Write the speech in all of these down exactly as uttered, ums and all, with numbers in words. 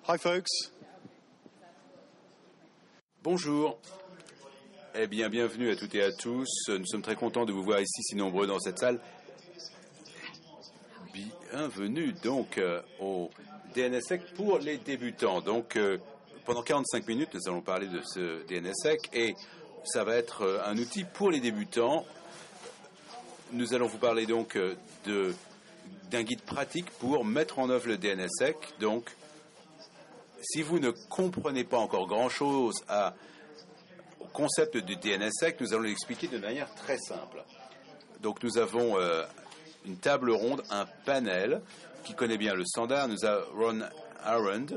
Hi folks. Bonjour. Eh bien, bienvenue à toutes et à tous. Nous sommes très contents de vous voir ici si nombreux dans cette salle. Bienvenue donc euh, au D N S S E C pour les débutants. Donc, euh, pendant quarante-cinq minutes, nous allons parler de ce D N S S E C et ça va être euh, un outil pour les débutants. Nous allons vous parler donc euh, de, d'un guide pratique pour mettre en œuvre le D N S S E C. Donc, si vous ne comprenez pas encore grand-chose à, au concept du D N S S E C, nous allons l'expliquer de manière très simple. Donc, nous avons euh, une table ronde, un panel qui connaît bien le standard. Nous avons Ron Arend,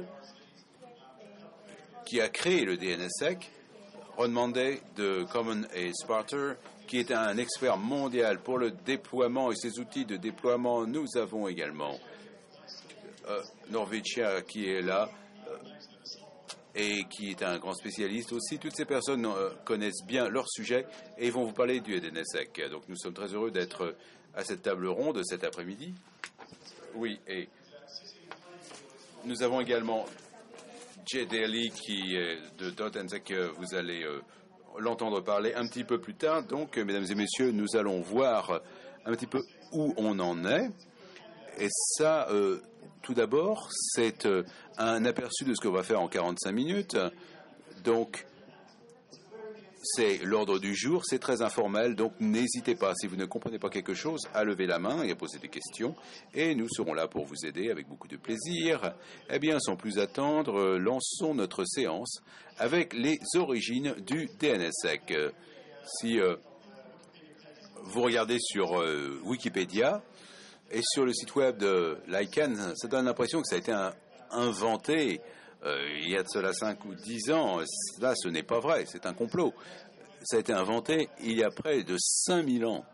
qui a créé le D N S S E C, Ron Monday de Common et Sparter, qui est un expert mondial pour le déploiement et ses outils de déploiement. Nous avons également euh, Norvegia qui est là euh, et qui est un grand spécialiste aussi. Toutes ces personnes euh, connaissent bien leur sujet et ils vont vous parler du D N S S E C. Donc nous sommes très heureux d'être à cette table ronde cet après-midi. Oui, et nous avons également Jay Daly qui est de D N S S E C. Vous allez euh, l'entendre parler un petit peu plus tard. Donc, mesdames et messieurs, nous allons voir un petit peu où on en est. Et ça, euh, tout d'abord, c'est euh, un aperçu de ce qu'on va faire en quarante-cinq minutes. Donc, c'est l'ordre du jour, c'est très informel, donc n'hésitez pas, si vous ne comprenez pas quelque chose, à lever la main et à poser des questions, et nous serons là pour vous aider avec beaucoup de plaisir. Eh bien, sans plus attendre, lançons notre séance avec les origines du D N S S E C. Si euh, vous regardez sur euh, Wikipédia et sur le site web de l'ICANN, ça donne l'impression que ça a été un, inventé Euh, il y a de cela cinq ou dix ans. Là, ce n'est pas vrai, c'est un complot. Ça a été inventé il y a près de cinq mille ans.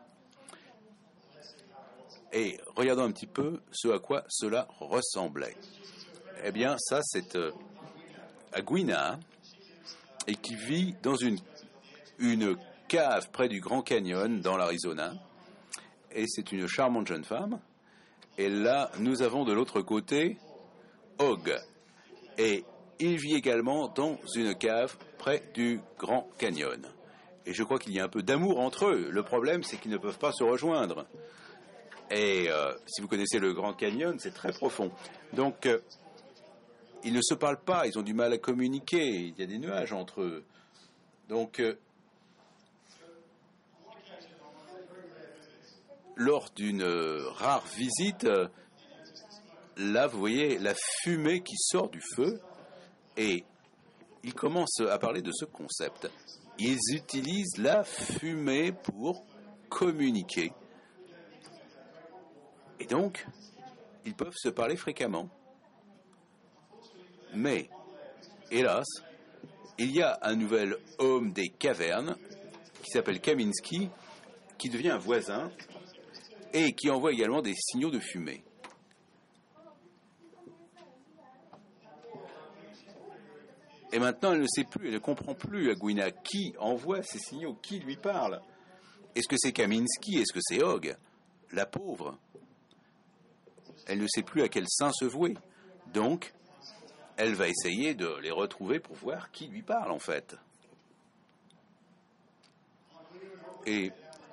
Et regardons un petit peu ce à quoi cela ressemblait. Eh bien, ça, c'est euh, Aguina, et qui vit dans une, une cave près du Grand Canyon, dans l'Arizona. Et c'est une charmante jeune femme. Et là, nous avons de l'autre côté Og. Et il vit également dans une cave près du Grand Canyon. Et je crois qu'il y a un peu d'amour entre eux. Le problème, c'est qu'ils ne peuvent pas se rejoindre. Et euh, si vous connaissez le Grand Canyon, c'est très profond. Donc, euh, ils ne se parlent pas, ils ont du mal à communiquer. Il y a des nuages entre eux. Donc, euh, lors d'une euh, rare visite... Euh, Là, vous voyez la fumée qui sort du feu et ils commencent à parler de ce concept. Ils utilisent la fumée pour communiquer. Et donc, ils peuvent se parler fréquemment. Mais, hélas, il y a un nouvel homme des cavernes qui s'appelle Kaminsky, qui devient un voisin et qui envoie également des signaux de fumée. Et maintenant, elle ne sait plus, elle ne comprend plus, Aguina, qui envoie ces signaux, qui lui parle. Est-ce que c'est Kaminsky, est-ce que c'est Og? La pauvre. Elle ne sait plus à quel saint se vouer. Donc, elle va essayer de les retrouver pour voir qui lui parle, en fait. Et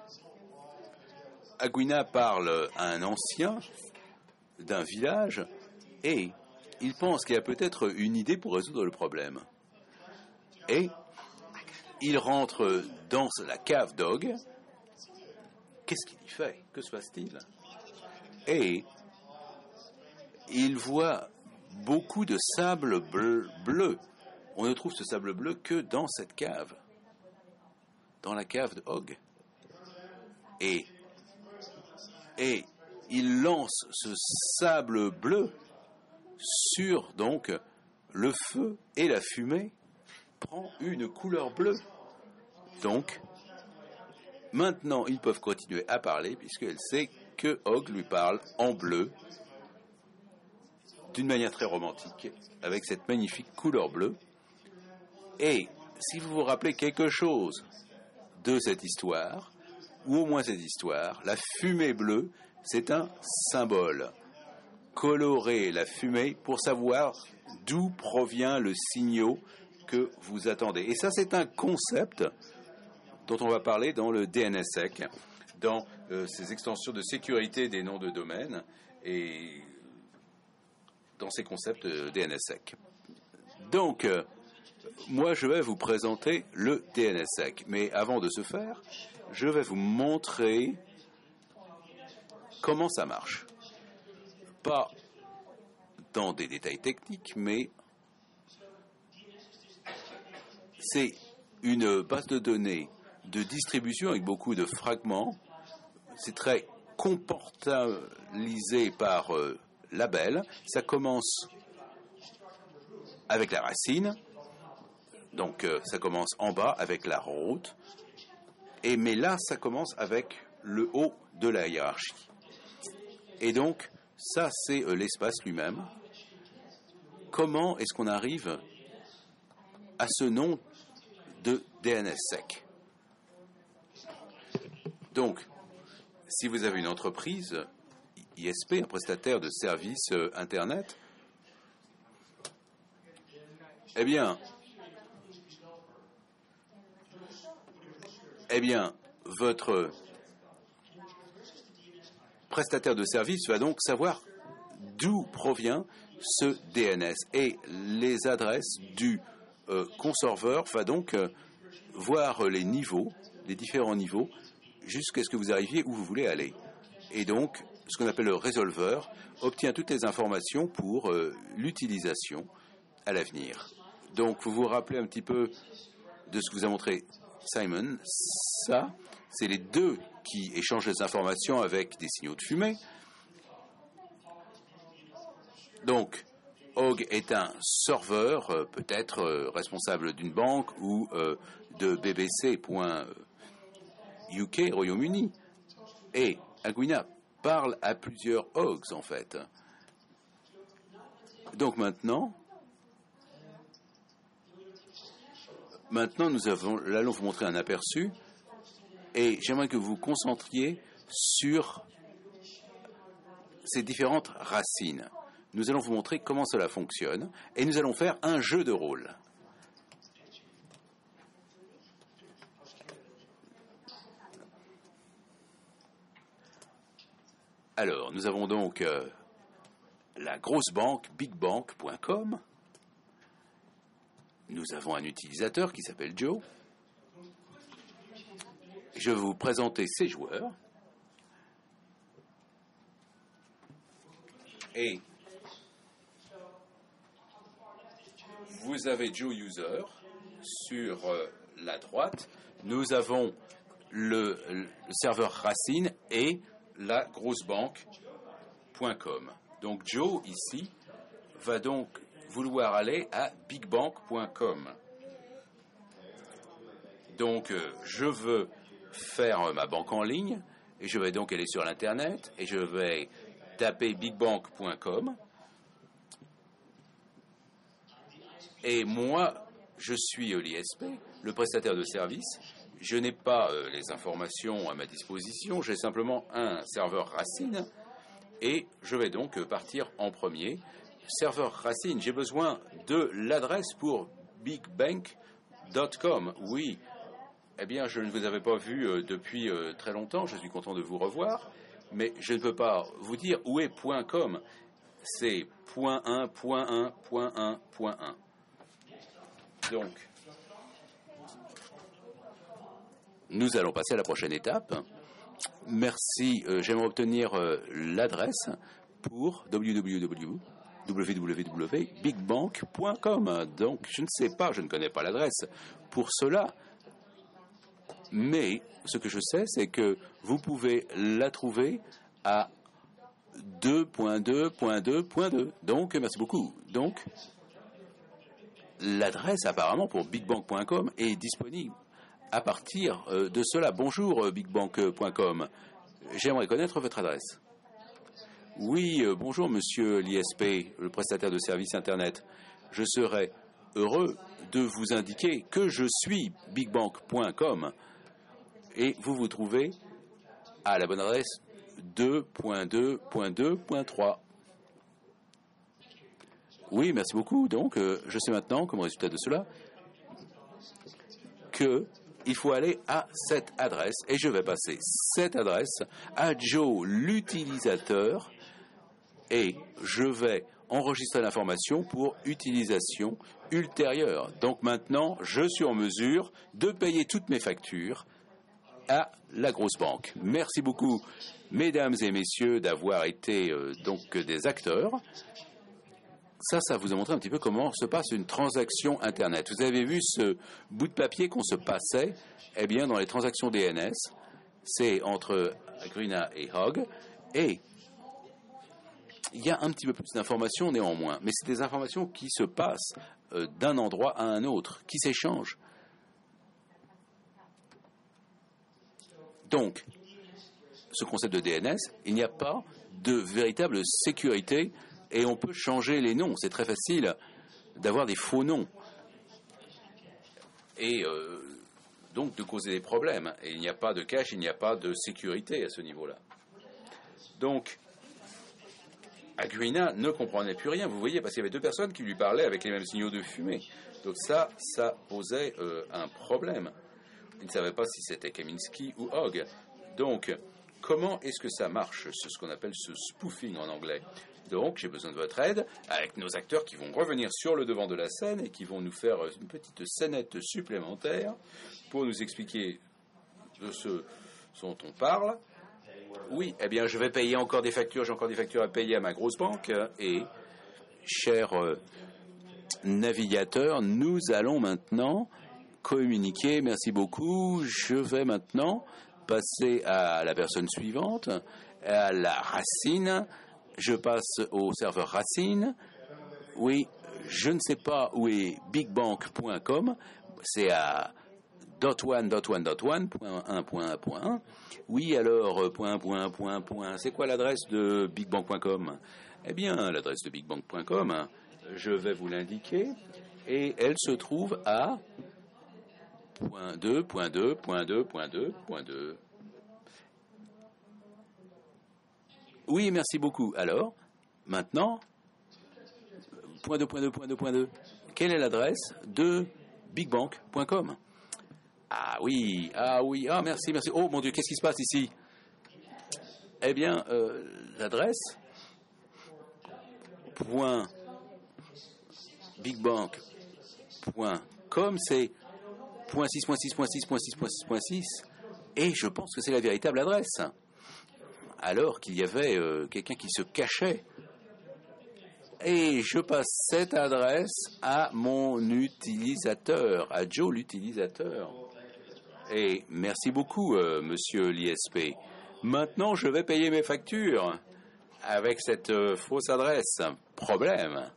Aguina parle à un ancien d'un village et... il pense qu'il y a peut-être une idée pour résoudre le problème. Et il rentre dans la cave d'Og. Qu'est-ce qu'il y fait? Que se passe-t-il? Et il voit beaucoup de sable bleu, bleu. On ne trouve ce sable bleu que dans cette cave. Dans la cave d'Og. Et, et il lance ce sable bleu sur, donc, le feu et la fumée prend une couleur bleue. Donc, maintenant, ils peuvent continuer à parler puisqu'elle sait que Og lui parle en bleu d'une manière très romantique avec cette magnifique couleur bleue. Et si vous vous rappelez quelque chose de cette histoire, ou au moins cette histoire, la fumée bleue, c'est un symbole. Colorer la fumée pour savoir d'où provient le signal que vous attendez. Et ça, c'est un concept dont on va parler dans le D N S S E C, dans euh, ces extensions de sécurité des noms de domaine et dans ces concepts de D N S S E C. Donc, euh, moi, je vais vous présenter le D N S S E C. Mais avant de ce faire, je vais vous montrer comment ça marche. Pas dans des détails techniques, mais c'est une base de données de distribution avec beaucoup de fragments. C'est très comportalisé par euh, label. Ça commence avec la racine. Donc, euh, ça commence en bas avec la route. Et, mais là, ça commence avec le haut de la hiérarchie. Et donc, ça, c'est euh, l'espace lui-même. Comment est-ce qu'on arrive à ce nom de D N S S E C? Donc, si vous avez une entreprise, I S P, un prestataire de services euh, Internet, eh bien, eh bien, votre prestataire de service va donc savoir d'où provient ce D N S et les adresses du euh, conserveur va donc euh, voir les niveaux, les différents niveaux, jusqu'à ce que vous arriviez où vous voulez aller. Et donc, ce qu'on appelle le résolveur obtient toutes les informations pour euh, l'utilisation à l'avenir. Donc, vous vous rappelez un petit peu de ce que vous a montré Simon. Ça, c'est les deux qui échangent les informations avec des signaux de fumée. Donc, O G est un serveur, euh, peut-être euh, responsable d'une banque ou euh, de B B C. U K, Royaume-Uni. Et Aguina parle à plusieurs O Gs, en fait. Donc maintenant, maintenant nous avons, là, allons vous montrer un aperçu. Et j'aimerais que vous vous concentriez sur ces différentes racines. Nous allons vous montrer comment cela fonctionne et nous allons faire un jeu de rôle. Alors, nous avons donc euh, la grosse banque big bank point com. Nous avons un utilisateur qui s'appelle Joe. Je vais vous présenter ses joueurs. Et vous avez Joe User sur euh, la droite. Nous avons le, le serveur Racine et la grosse banque point com. Donc Joe, ici, va donc vouloir aller à big bank point com. Donc, euh, je veux faire euh, ma banque en ligne, et je vais donc aller sur l'Internet, et je vais taper big bank point com. Et moi, je suis l'I S P, le prestataire de service. Je n'ai pas euh, les informations à ma disposition, j'ai simplement un serveur Racine et je vais donc euh, partir en premier. Serveur Racine, j'ai besoin de l'adresse pour big bank point com. Oui, eh bien, je ne vous avais pas vu euh, depuis euh, très longtemps, je suis content de vous revoir, mais je ne peux pas vous dire où est .com. C'est point un, point un, point un, point un. Donc, nous allons passer à la prochaine étape. Merci. Euh, j'aimerais obtenir euh, l'adresse pour w w w point big bank point com. Donc, je ne sais pas, je ne connais pas l'adresse pour cela. Mais ce que je sais, c'est que vous pouvez la trouver à deux point deux point deux point deux. Donc, merci beaucoup. Donc, l'adresse apparemment pour big bank point com est disponible à partir de cela. Bonjour big bank point com. J'aimerais connaître votre adresse. Oui, bonjour monsieur l'I S P, le prestataire de services Internet. Je serais heureux de vous indiquer que je suis big bank point com et vous vous trouvez à la bonne adresse deux point deux point deux point trois. Oui, merci beaucoup. Donc, euh, je sais maintenant, comme résultat de cela, qu'il faut aller à cette adresse, et je vais passer cette adresse à Joe, l'utilisateur, et je vais enregistrer l'information pour utilisation ultérieure. Donc maintenant, je suis en mesure de payer toutes mes factures à la grosse banque. Merci beaucoup, mesdames et messieurs, d'avoir été euh, donc des acteurs. Ça, ça vous a montré un petit peu comment se passe une transaction Internet. Vous avez vu ce bout de papier qu'on se passait, eh bien, dans les transactions D N S, c'est entre Agrina et Hog, et il y a un petit peu plus d'informations néanmoins, mais c'est des informations qui se passent euh, d'un endroit à un autre, qui s'échangent. Donc, ce concept de D N S, il n'y a pas de véritable sécurité et on peut changer les noms. C'est très facile d'avoir des faux noms et euh, donc de causer des problèmes. Et il n'y a pas de cache, il n'y a pas de sécurité à ce niveau-là. Donc, Agrina ne comprenait plus rien, vous voyez, parce qu'il y avait deux personnes qui lui parlaient avec les mêmes signaux de fumée. Donc ça, ça posait euh, un problème. Il ne savait pas si c'était Kaminsky ou Hogg. Donc, comment est-ce que ça marche, ce, ce qu'on appelle ce spoofing en anglais? Donc, j'ai besoin de votre aide avec nos acteurs qui vont revenir sur le devant de la scène et qui vont nous faire une petite scénette supplémentaire pour nous expliquer de ce dont on parle. Oui, eh bien, je vais payer encore des factures, j'ai encore des factures à payer à ma grosse banque. Et, chers euh, navigateurs, nous allons maintenant communiquer. Merci beaucoup. Je vais maintenant passer à la personne suivante, à la racine. Je passe au serveur racine. Oui, je ne sais pas où est bigbank point com. C'est à dot one dot one dot one point un point un point un. Oui, alors, point point point point. C'est quoi l'adresse de bigbank point com? Eh bien, l'adresse de bigbank point com, je vais vous l'indiquer. Et elle se trouve à point deux, point deux, point deux, point deux, point deux. Oui, merci beaucoup. Alors, maintenant, point deux, point deux, point deux, point deux. Quelle est l'adresse de bigbank point com? Ah oui, ah oui, ah merci, merci. Oh mon Dieu, qu'est-ce qui se passe ici? Eh bien, euh, l'adresse point bigbank point com, c'est point six point six point six point six point six point six, et je pense que c'est la véritable adresse. Alors qu'il y avait euh, quelqu'un qui se cachait. Et je passe cette adresse à mon utilisateur, à Joe l'utilisateur. Et merci beaucoup, euh, monsieur l'I S P. Maintenant, je vais payer mes factures avec cette euh, fausse adresse. Problème.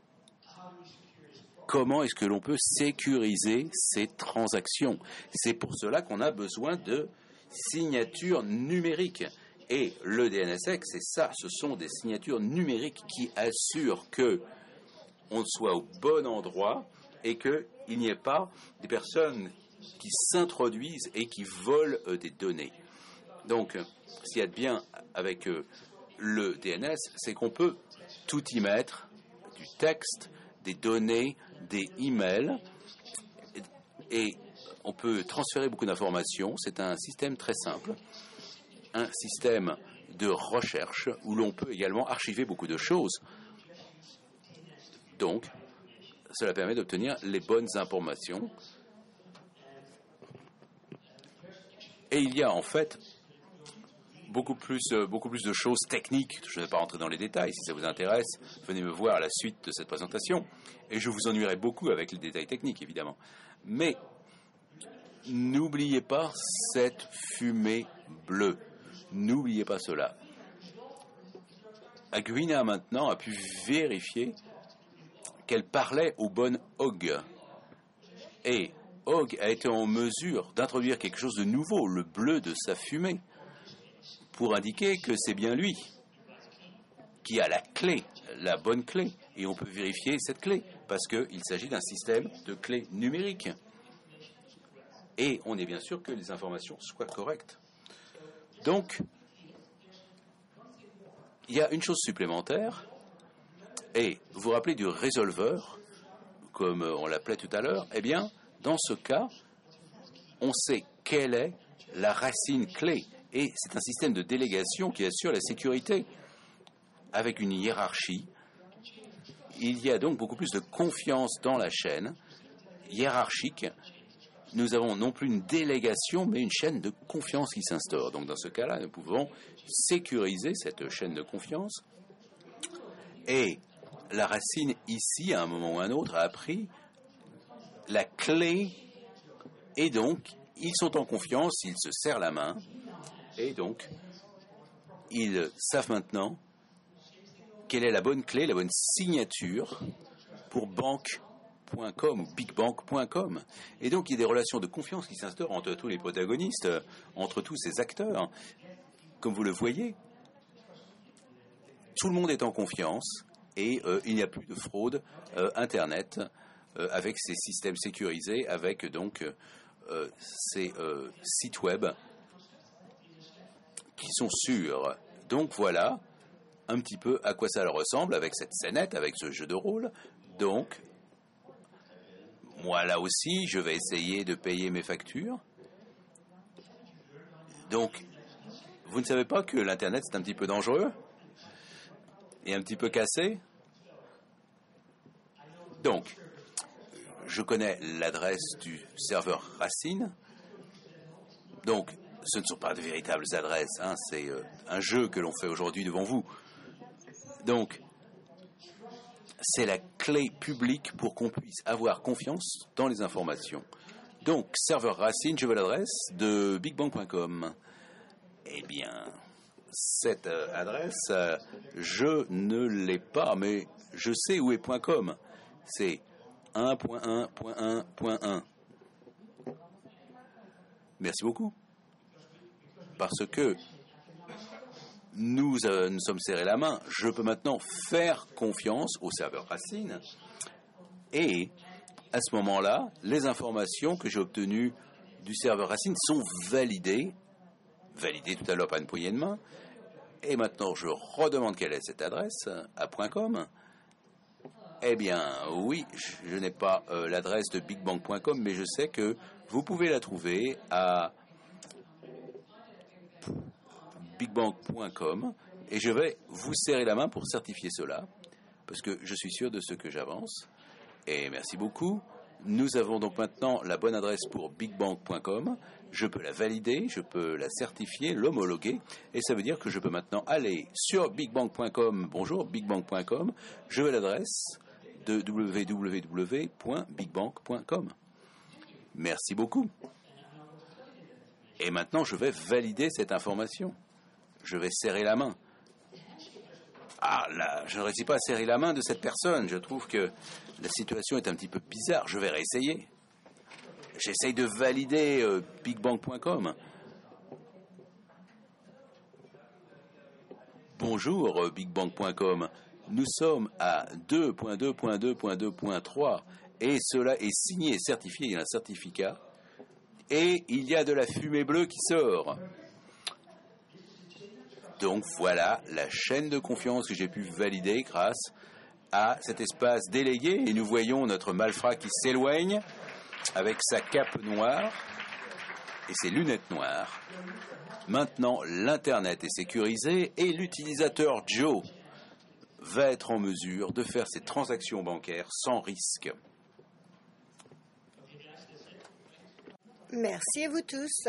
Comment est-ce que l'on peut sécuriser ces transactions? C'est pour cela qu'on a besoin de signatures numériques. Et le D N S S, c'est ça, ce sont des signatures numériques qui assurent que on soit au bon endroit et qu'il n'y ait pas des personnes qui s'introduisent et qui volent euh, des données. Donc, ce qu'il y a de bien avec euh, le D N S, c'est qu'on peut tout y mettre, du texte, des données, des emails, et on peut transférer beaucoup d'informations. C'est un système très simple, un système de recherche où l'on peut également archiver beaucoup de choses. Donc, cela permet d'obtenir les bonnes informations. Et il y a en fait beaucoup plus, euh, beaucoup plus de choses techniques. Je ne vais pas rentrer dans les détails. Si ça vous intéresse, venez me voir à la suite de cette présentation. Et je vous ennuierai beaucoup avec les détails techniques, évidemment. Mais n'oubliez pas cette fumée bleue. N'oubliez pas cela. Agrina maintenant a pu vérifier qu'elle parlait au bon Hogg. Et Hogg a été en mesure d'introduire quelque chose de nouveau, le bleu de sa fumée, pour indiquer que c'est bien lui qui a la clé, la bonne clé. Et on peut vérifier cette clé, parce qu'il s'agit d'un système de clés numériques. Et on est bien sûr que les informations soient correctes. Donc, il y a une chose supplémentaire, Et vous vous rappelez du résolveur, comme on l'appelait tout à l'heure? Eh bien, dans ce cas, on sait quelle est la racine clé. Et c'est un système de délégation qui assure la sécurité. Avec une hiérarchie, il y a donc beaucoup plus de confiance dans la chaîne hiérarchique. Nous avons non plus une délégation, mais une chaîne de confiance qui s'instaure. Donc dans ce cas-là, nous pouvons sécuriser cette chaîne de confiance. Et la racine, ici, à un moment ou à un autre, a appris la clé. Et donc, ils sont en confiance, ils se serrent la main. Et donc, ils savent maintenant quelle est la bonne clé, la bonne signature pour banque point com ou big bank point com. Et donc, il y a des relations de confiance qui s'instaurent entre tous les protagonistes, entre tous ces acteurs. Comme vous le voyez, tout le monde est en confiance et euh, il n'y a plus de fraude euh, Internet euh, avec ces systèmes sécurisés, avec donc euh, ces euh, sites web qui sont sûrs. Donc voilà un petit peu à quoi ça leur ressemble avec cette scénette, avec ce jeu de rôle. Donc, moi là aussi, je vais essayer de payer mes factures. Donc, vous ne savez pas que l'Internet c'est un petit peu dangereux et un petit peu cassé? Donc, je connais l'adresse du serveur Racine. Donc, ce ne sont pas de véritables adresses, hein, c'est euh, un jeu que l'on fait aujourd'hui devant vous. Donc, c'est la clé publique pour qu'on puisse avoir confiance dans les informations. Donc, serveur Racine, je veux l'adresse de big bank point com. Eh bien, cette euh, adresse, euh, je ne l'ai pas, mais je sais où est .com. C'est un point un point un point un. Merci beaucoup. Parce que nous euh, nous sommes serrés la main, je peux maintenant faire confiance au serveur Racine. Et à ce moment-là, les informations que j'ai obtenues du serveur Racine sont validées. Validées tout à l'heure par une poignée de main. Et maintenant, je redemande quelle est cette adresse à .com. Eh bien, oui, je n'ai pas euh, l'adresse de big bank point com, mais je sais que vous pouvez la trouver à big bank point com et je vais vous serrer la main pour certifier cela, parce que je suis sûr de ce que j'avance. Et merci beaucoup. Nous avons donc maintenant la bonne adresse pour big bank point com. Je peux la valider, je peux la certifier, l'homologuer, et ça veut dire que je peux maintenant aller sur big bank point com. Bonjour, big bank point com. Je veux l'adresse de w w w point big bank point com. Merci beaucoup. Et maintenant, je vais valider cette information. Je vais serrer la main. Ah là, je ne réussis pas à serrer la main de cette personne. Je trouve que la situation est un petit peu bizarre. Je vais réessayer. J'essaye de valider euh, big bank point com. Bonjour, euh, big bank point com. Nous sommes à deux point deux point deux point deux point trois et cela est signé et certifié. Il y a un certificat. Et il y a de la fumée bleue qui sort. Donc voilà la chaîne de confiance que j'ai pu valider grâce à cet espace délégué. Et nous voyons notre malfrat qui s'éloigne avec sa cape noire et ses lunettes noires. Maintenant, l'Internet est sécurisé et l'utilisateur Joe va être en mesure de faire ses transactions bancaires sans risque. Merci à vous tous.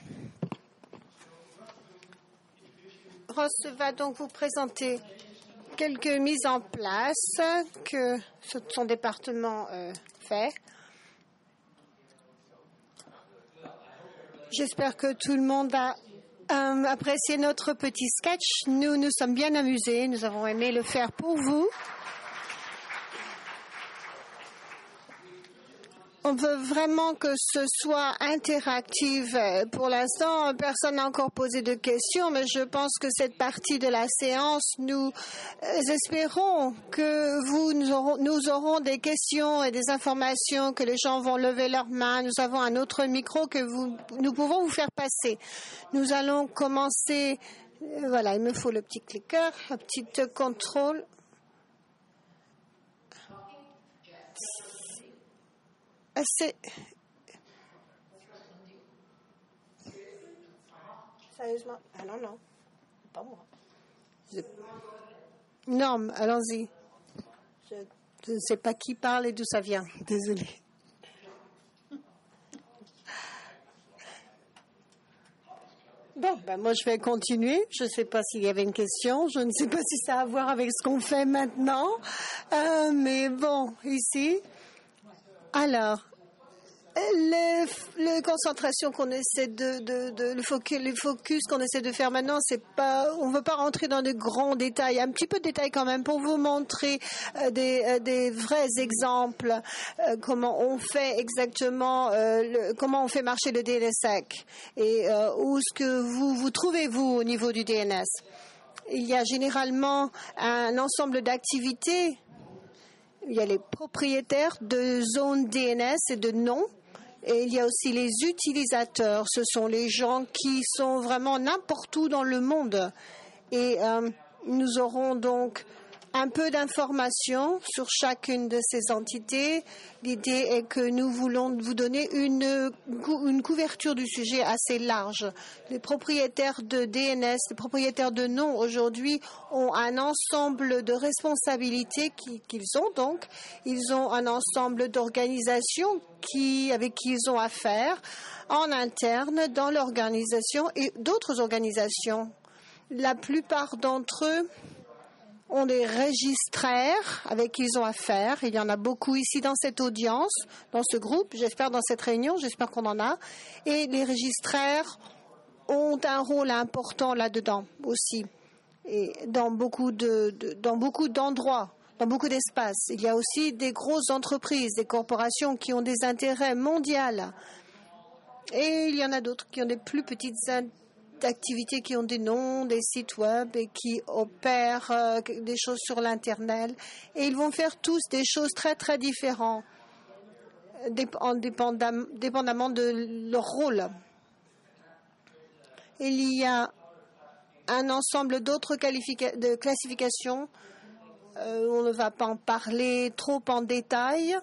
Ross va donc vous présenter quelques mises en place que son département euh, fait. J'espère que tout le monde a euh, apprécié notre petit sketch. Nous nous sommes bien amusés. Nous avons aimé le faire pour vous. On veut vraiment que ce soit interactif. Pour l'instant, personne n'a encore posé de questions, mais je pense que cette partie de la séance, nous espérons que vous, nous aurons, nous aurons des questions et des informations, que les gens vont lever leurs mains. Nous avons un autre micro que vous, nous pouvons vous faire passer. Nous allons commencer. Voilà, il me faut le petit clicker, un petit contrôle. C'est... Sérieusement? Ah non, non. Pas moi. Je... Non, allons-y. Je... Je ne sais pas qui parle et d'où ça vient. Désolée. Bon, ben moi je vais continuer. Je ne sais pas s'il y avait une question. Je ne sais pas si ça a à voir avec ce qu'on fait maintenant. Euh, mais bon, ici. Alors, les, les concentrations qu'on essaie de, de, de le focus, le focus qu'on essaie de faire maintenant, c'est pas, on ne veut pas rentrer dans de grands détails, un petit peu de détails quand même pour vous montrer euh, des, euh, des vrais exemples, euh, comment on fait exactement, euh, le, comment on fait marcher le D N S S E C et euh, où est-ce que vous vous trouvez-vous au niveau du D N S. Il y a généralement un ensemble d'activités. Il y a les propriétaires de zones D N S et de noms. Et il y a aussi les utilisateurs. Ce sont les gens qui sont vraiment n'importe où dans le monde. Et euh, nous aurons donc un peu d'informations sur chacune de ces entités. L'idée est que nous voulons vous donner une, une couverture du sujet assez large. Les propriétaires de D N S, les propriétaires de noms aujourd'hui ont un ensemble de responsabilités qu'ils ont donc. Ils ont un ensemble d'organisations qui, avec qui ils ont affaire en interne dans l'organisation et d'autres organisations. La plupart d'entre eux ont des registraires avec qui ils ont affaire. Il y en a beaucoup ici dans cette audience, dans ce groupe, j'espère dans cette réunion, j'espère qu'on en a. Et les registraires ont un rôle important là-dedans aussi. Et dans beaucoup de, de, dans beaucoup d'endroits, dans beaucoup d'espaces. Il y a aussi des grosses entreprises, des corporations qui ont des intérêts mondiaux. Et il y en a d'autres qui ont des plus petites d'activités qui ont des noms, des sites web et qui opèrent euh, des choses sur l'Internet. Et ils vont faire tous des choses très, très différentes, dépendamment, dépendamment de leur rôle. Il y a un ensemble d'autres qualifica- de classifications. Euh, on ne va pas en parler trop en détail.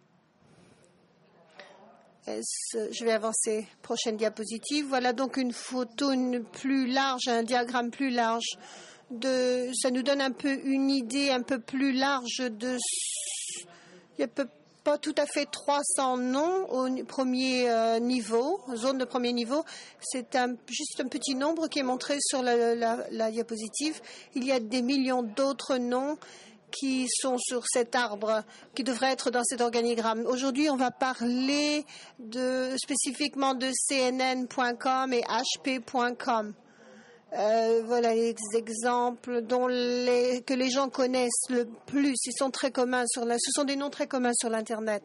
Je vais avancer. Prochaine diapositive. Voilà donc une photo une plus large, un diagramme plus large. De, ça nous donne un peu une idée un peu plus large de. Il n'y a pas tout à fait trois cents noms au premier euh, niveau, zone de premier niveau. C'est un, juste un petit nombre qui est montré sur la, la, la diapositive. Il y a des millions d'autres noms qui sont sur cet arbre, qui devraient être dans cet organigramme. Aujourd'hui, on va parler de, spécifiquement de C N N point com et H P point com. Euh, voilà les exemples dont les, que les gens connaissent le plus. Ils sont très communs sur la, ce sont des noms très communs sur l'Internet.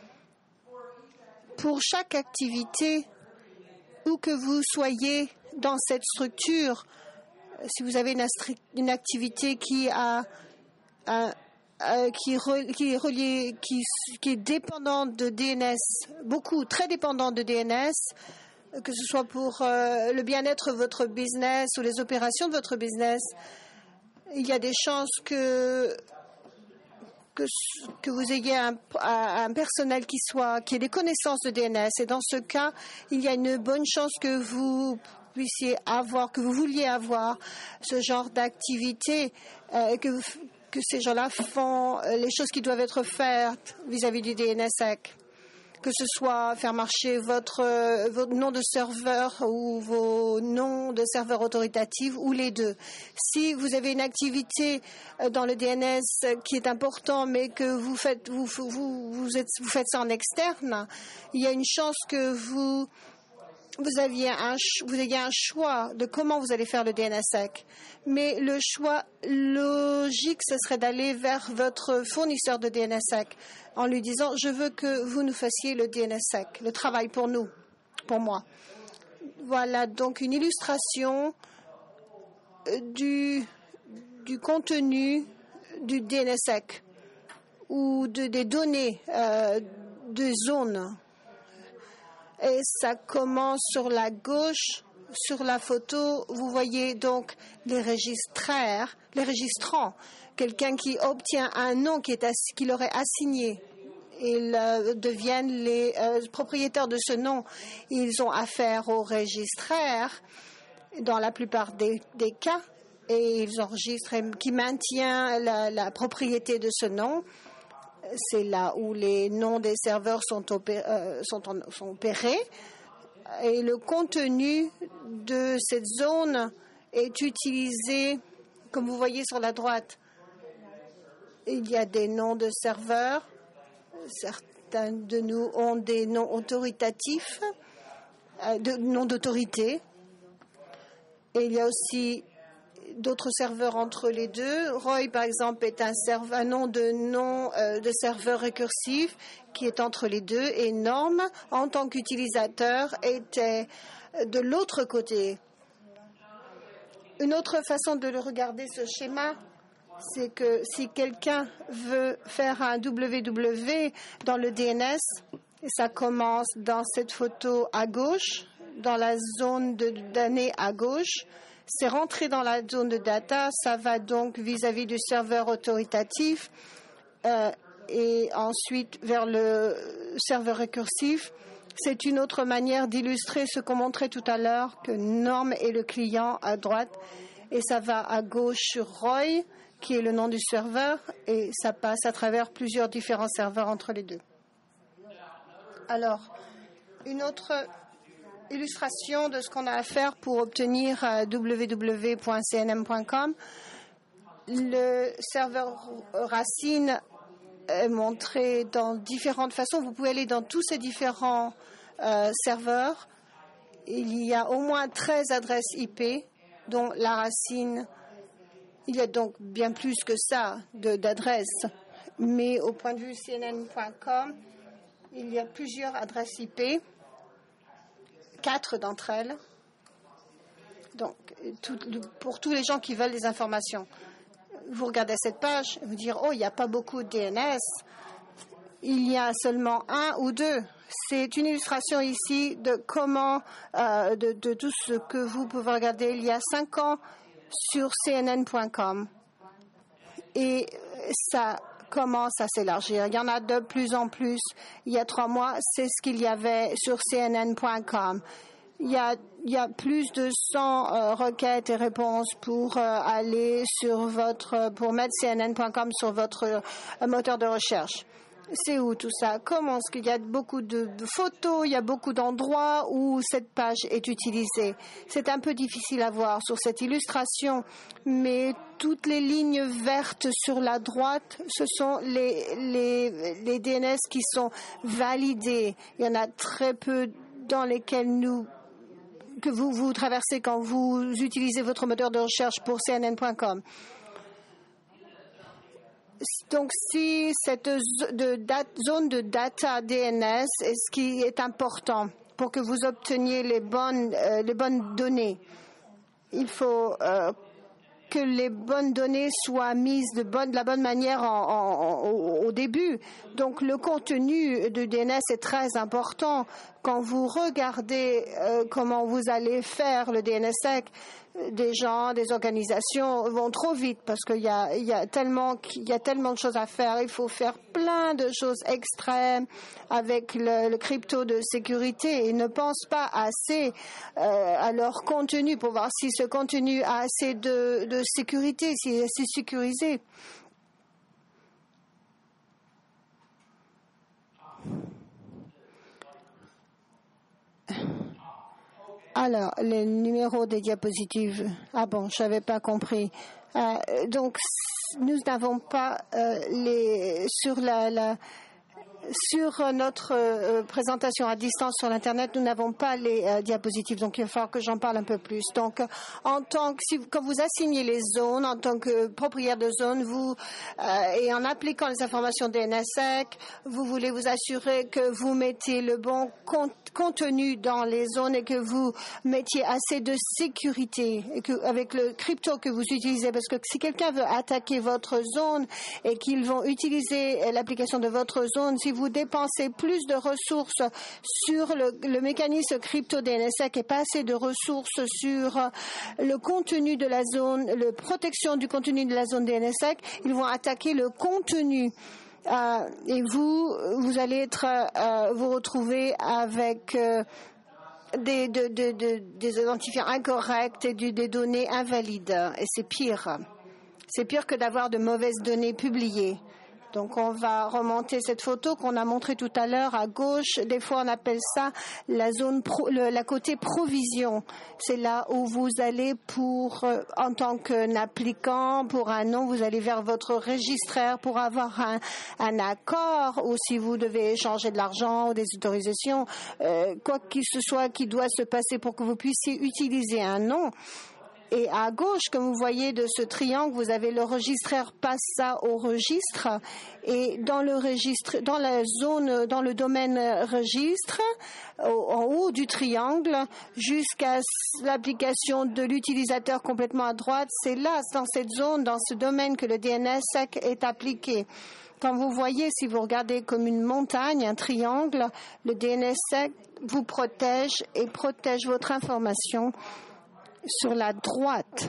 Pour chaque activité, où que vous soyez dans cette structure, si vous avez une, une activité qui a Euh, euh, qui, re, qui est relié, qui, qui est dépendante de D N S, beaucoup, très dépendante de D N S, que ce soit pour euh, le bien-être de votre business ou les opérations de votre business. Il y a des chances que que, que vous ayez un, un personnel qui soit, qui ait des connaissances de D N S. Et dans ce cas, il y a une bonne chance que vous puissiez avoir, que vous vouliez avoir ce genre d'activité, euh, que vous, que ces gens-là font les choses qui doivent être faites vis-à-vis du D N S S E C. Que ce soit faire marcher votre, votre nom de serveur ou vos noms de serveur autoritatifs ou les deux. Si vous avez une activité dans le D N S qui est important mais que vous faites, vous, vous, vous, êtes, vous faites ça en externe, il y a une chance que vous Vous aviez un, vous ayez un choix de comment vous allez faire le D N S S E C. Mais le choix logique, ce serait d'aller vers votre fournisseur de D N S S E C en lui disant « Je veux que vous nous fassiez le D N S S E C, le travail pour nous, pour moi. » Voilà donc une illustration du, du contenu du D N S S E C ou de, des données euh, de zone. Et ça commence sur la gauche. Sur la photo, vous voyez donc les registraires, les registrants, quelqu'un qui obtient un nom qui, est assi- qui leur est assigné. ils euh, deviennent les euh, propriétaires de ce nom. Ils ont affaire au registraire dans la plupart des, des cas et ils enregistrent qui maintient la, la propriété de ce nom. C'est là où les noms des serveurs sont, opé euh, sont, en, sont opérés et le contenu de cette zone est utilisé, comme vous voyez sur la droite. Il y a des noms de serveurs. Certains de nous ont des noms autoritatifs, euh, de noms d'autorité. Et il y a aussi d'autres serveurs entre les deux. Roy, par exemple, est un, un nom de nom euh, de serveur récursif qui est entre les deux. Et Norm, en tant qu'utilisateur, était de l'autre côté. Une autre façon de le regarder, ce schéma, c'est que si quelqu'un veut faire un W W dans le D N S, et ça commence dans cette photo à gauche, dans la zone de données à gauche, c'est rentré dans la zone de data, ça va donc vis-à-vis du serveur autoritatif euh, et ensuite vers le serveur récursif. C'est une autre manière d'illustrer ce qu'on montrait tout à l'heure, que Norm est le client à droite et ça va à gauche sur Roy, qui est le nom du serveur, et ça passe à travers plusieurs différents serveurs entre les deux. Alors, une autre illustration de ce qu'on a à faire pour obtenir w w w point c n m point com. Le serveur racine est montré dans différentes façons. Vous pouvez aller dans tous ces différents euh, serveurs. Il y a au moins treize adresses I P, dont la racine. Il y a donc bien plus que ça d'adresses. Mais au point de vue c n n point com, il y a plusieurs adresses I P. Quatre d'entre elles. Donc, tout, pour tous les gens qui veulent des informations, vous regardez cette page, vous dire, oh, il n'y a pas beaucoup de D N S. Il y a seulement un ou deux. C'est une illustration ici de comment, euh, de, de tout ce que vous pouvez regarder. Il y a cinq ans sur c n n point com. Et ça commence à s'élargir. Il y en a de plus en plus. Il y a trois mois, c'est ce qu'il y avait sur c n n point com. Il y a, il y a plus de cent euh, requêtes et réponses pour euh, aller sur votre, pour mettre c n n point com sur votre euh, moteur de recherche. C'est où tout ça? Comment est-ce qu'il y a beaucoup de, de photos, il y a beaucoup d'endroits où cette page est utilisée. C'est un peu difficile à voir sur cette illustration, mais toutes les lignes vertes sur la droite, ce sont les, les, les D N S qui sont validés. Il y en a très peu dans lesquels nous que vous, vous traversez quand vous utilisez votre moteur de recherche pour c n n point com. Donc, si cette de dat, zone de data D N S est ce qui est important pour que vous obteniez les bonnes, euh, les bonnes données, il faut euh, que les bonnes données soient mises de, bonne, de la bonne manière en, en, au, au début. Donc, le contenu de D N S est très important. Quand vous regardez euh, comment vous allez faire le D N S S E C, des gens, des organisations vont trop vite parce qu'il y a, il y a tellement, il y a tellement de choses à faire. Il faut faire plein de choses extrêmes avec le, le crypto de sécurité et ne pensent pas assez euh, à leur contenu pour voir si ce contenu a assez de, de sécurité, si c'est assez sécurisé. Alors, les numéros des diapositives. Ah bon, je n'avais pas compris. Euh, donc, nous n'avons pas euh, les sur la, la sur notre euh, présentation à distance sur l'internet, nous n'avons pas les euh, diapositives. Donc, il va falloir que j'en parle un peu plus. Donc, en tant que si, quand vous assignez les zones en tant que propriétaire de zone, vous euh, et en appliquant les informations D N S S E C, vous voulez vous assurer que vous mettez le bon compte contenu dans les zones et que vous mettiez assez de sécurité et que, avec le crypto que vous utilisez, parce que si quelqu'un veut attaquer votre zone et qu'ils vont utiliser l'application de votre zone, si vous dépensez plus de ressources sur le, le mécanisme crypto D N S S E C et pas assez de ressources sur le contenu de la zone, la protection du contenu de la zone D N S S E C, ils vont attaquer le contenu. Euh, et vous, vous allez être, euh, vous retrouver avec euh, des, de, de, de, des identifiants incorrects et du, des données invalides. Et c'est pire. C'est pire que d'avoir de mauvaises données publiées. Donc on va remonter cette photo qu'on a montrée tout à l'heure à gauche. Des fois on appelle ça la zone pro, le, la côté provision. C'est là où vous allez pour, euh, en tant qu'applicant pour un nom, vous allez vers votre registraire pour avoir un, un accord, ou si vous devez échanger de l'argent ou des autorisations, euh, quoi qu'il ce soit qui doit se passer pour que vous puissiez utiliser un nom. Et à gauche, comme vous voyez de ce triangle, vous avez le registraire passe ça au registre. Et dans le registre, dans la zone, dans le domaine registre, au, en haut du triangle, jusqu'à l'application de l'utilisateur complètement à droite, c'est là, dans cette zone, dans ce domaine que le D N S S E C est appliqué. Quand vous voyez, si vous regardez comme une montagne, un triangle, le D N S S E C vous protège et protège votre information. Sur la droite,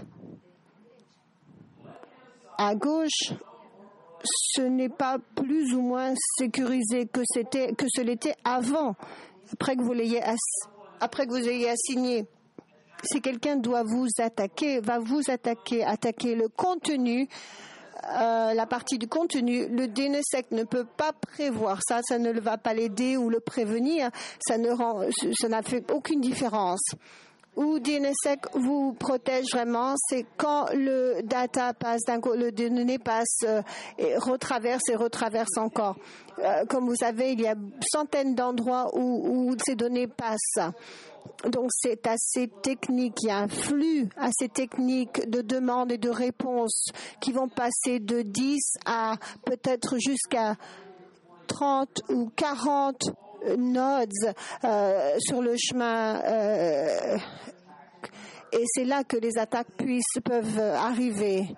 à gauche, ce n'est pas plus ou moins sécurisé que c'était, que ce l'était avant, après que vous l'ayez, après que vous ayez assigné. Si quelqu'un doit vous attaquer, va vous attaquer, attaquer le contenu, euh, la partie du contenu, le D N S S E C ne peut pas prévoir ça, ça ne va pas l'aider ou le prévenir, ça ne rend, ça n'a fait aucune différence. Où D N S S E C vous protège vraiment, c'est quand le data passe, d'un coup, le données passe euh, et retraverse et retraverse encore. Euh, comme vous savez, il y a centaines d'endroits où, où ces données passent. Donc c'est assez technique, il y a un flux assez technique de demandes et de réponses qui vont passer de dix à peut-être jusqu'à trente ou quarante nodes euh, sur le chemin euh, et c'est là que les attaques puissent, peuvent arriver.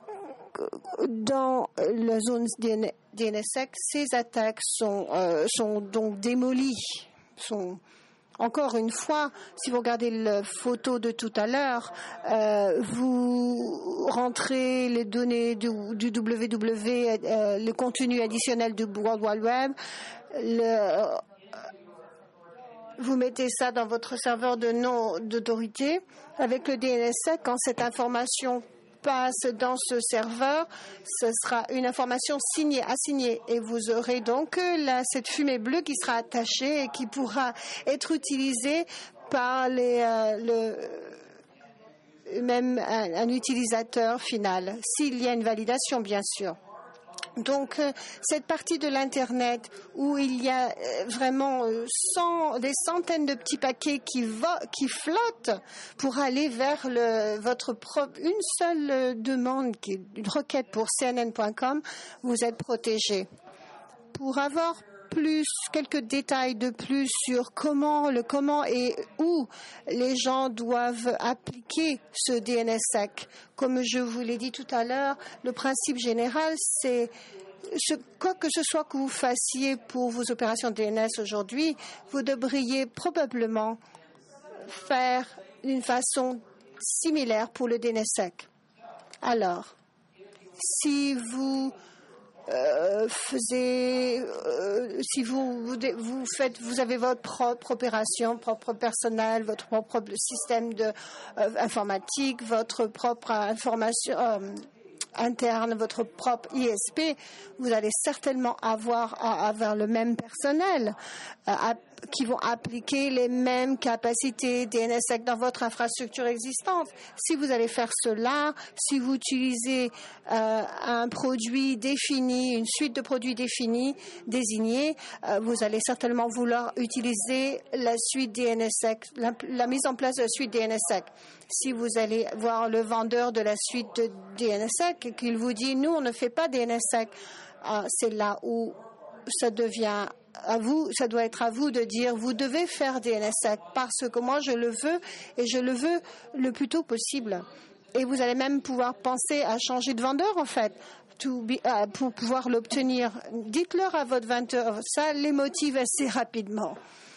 Dans la zone D N S S E C, ces attaques sont, euh, sont donc démolies. Sont, encore une fois, si vous regardez la photo de tout à l'heure, euh, vous rentrez les données du, du W W, euh, le contenu additionnel du World Wide Web, le, vous mettez ça dans votre serveur de nom d'autorité. Avec le D N S S E C, quand cette information passe dans ce serveur, ce sera une information signée, assignée, et vous aurez donc la, cette fumée bleue qui sera attachée et qui pourra être utilisée par les, euh, le, même un, un utilisateur final, s'il y a une validation, bien sûr. Donc, euh, cette partie de l'Internet où il y a euh, vraiment euh, cent, des centaines de petits paquets qui, va, qui flottent pour aller vers le, votre propre, une seule euh, demande, qui est une requête pour C N N point com, vous êtes protégé. Pour avoir plus, quelques détails de plus sur comment, le comment et où les gens doivent appliquer ce D N S S E C. Comme je vous l'ai dit tout à l'heure, le principe général, c'est ce, quoi que ce soit que vous fassiez pour vos opérations D N S aujourd'hui, vous devriez probablement faire d'une façon similaire pour le D N S S E C. Alors, si vous Euh, faisez, euh, si vous, vous, vous faites, vous avez votre propre opération, propre personnel, votre propre système de euh, informatique, votre propre information euh, interne, votre propre I S P, vous allez certainement avoir à, avoir le même personnel euh, à, qui vont appliquer les mêmes capacités D N S S E C dans votre infrastructure existante. Si vous allez faire cela, si vous utilisez euh, un produit défini, une suite de produits définis, désignés, euh, vous allez certainement vouloir utiliser la suite D N S S E C, la, la mise en place de la suite D N S S E C. Si vous allez voir le vendeur de la suite de D N S S E C et qu'il vous dit « nous, on ne fait pas D N S S E C euh, », c'est là où ça devient à vous, ça doit être à vous de dire vous devez faire D N S S E C parce que moi je le veux et je le veux le plus tôt possible. Et vous allez même pouvoir penser à changer de vendeur en fait to be, uh, pour pouvoir l'obtenir. Dites-leur à votre vendeur, ça les motive assez rapidement.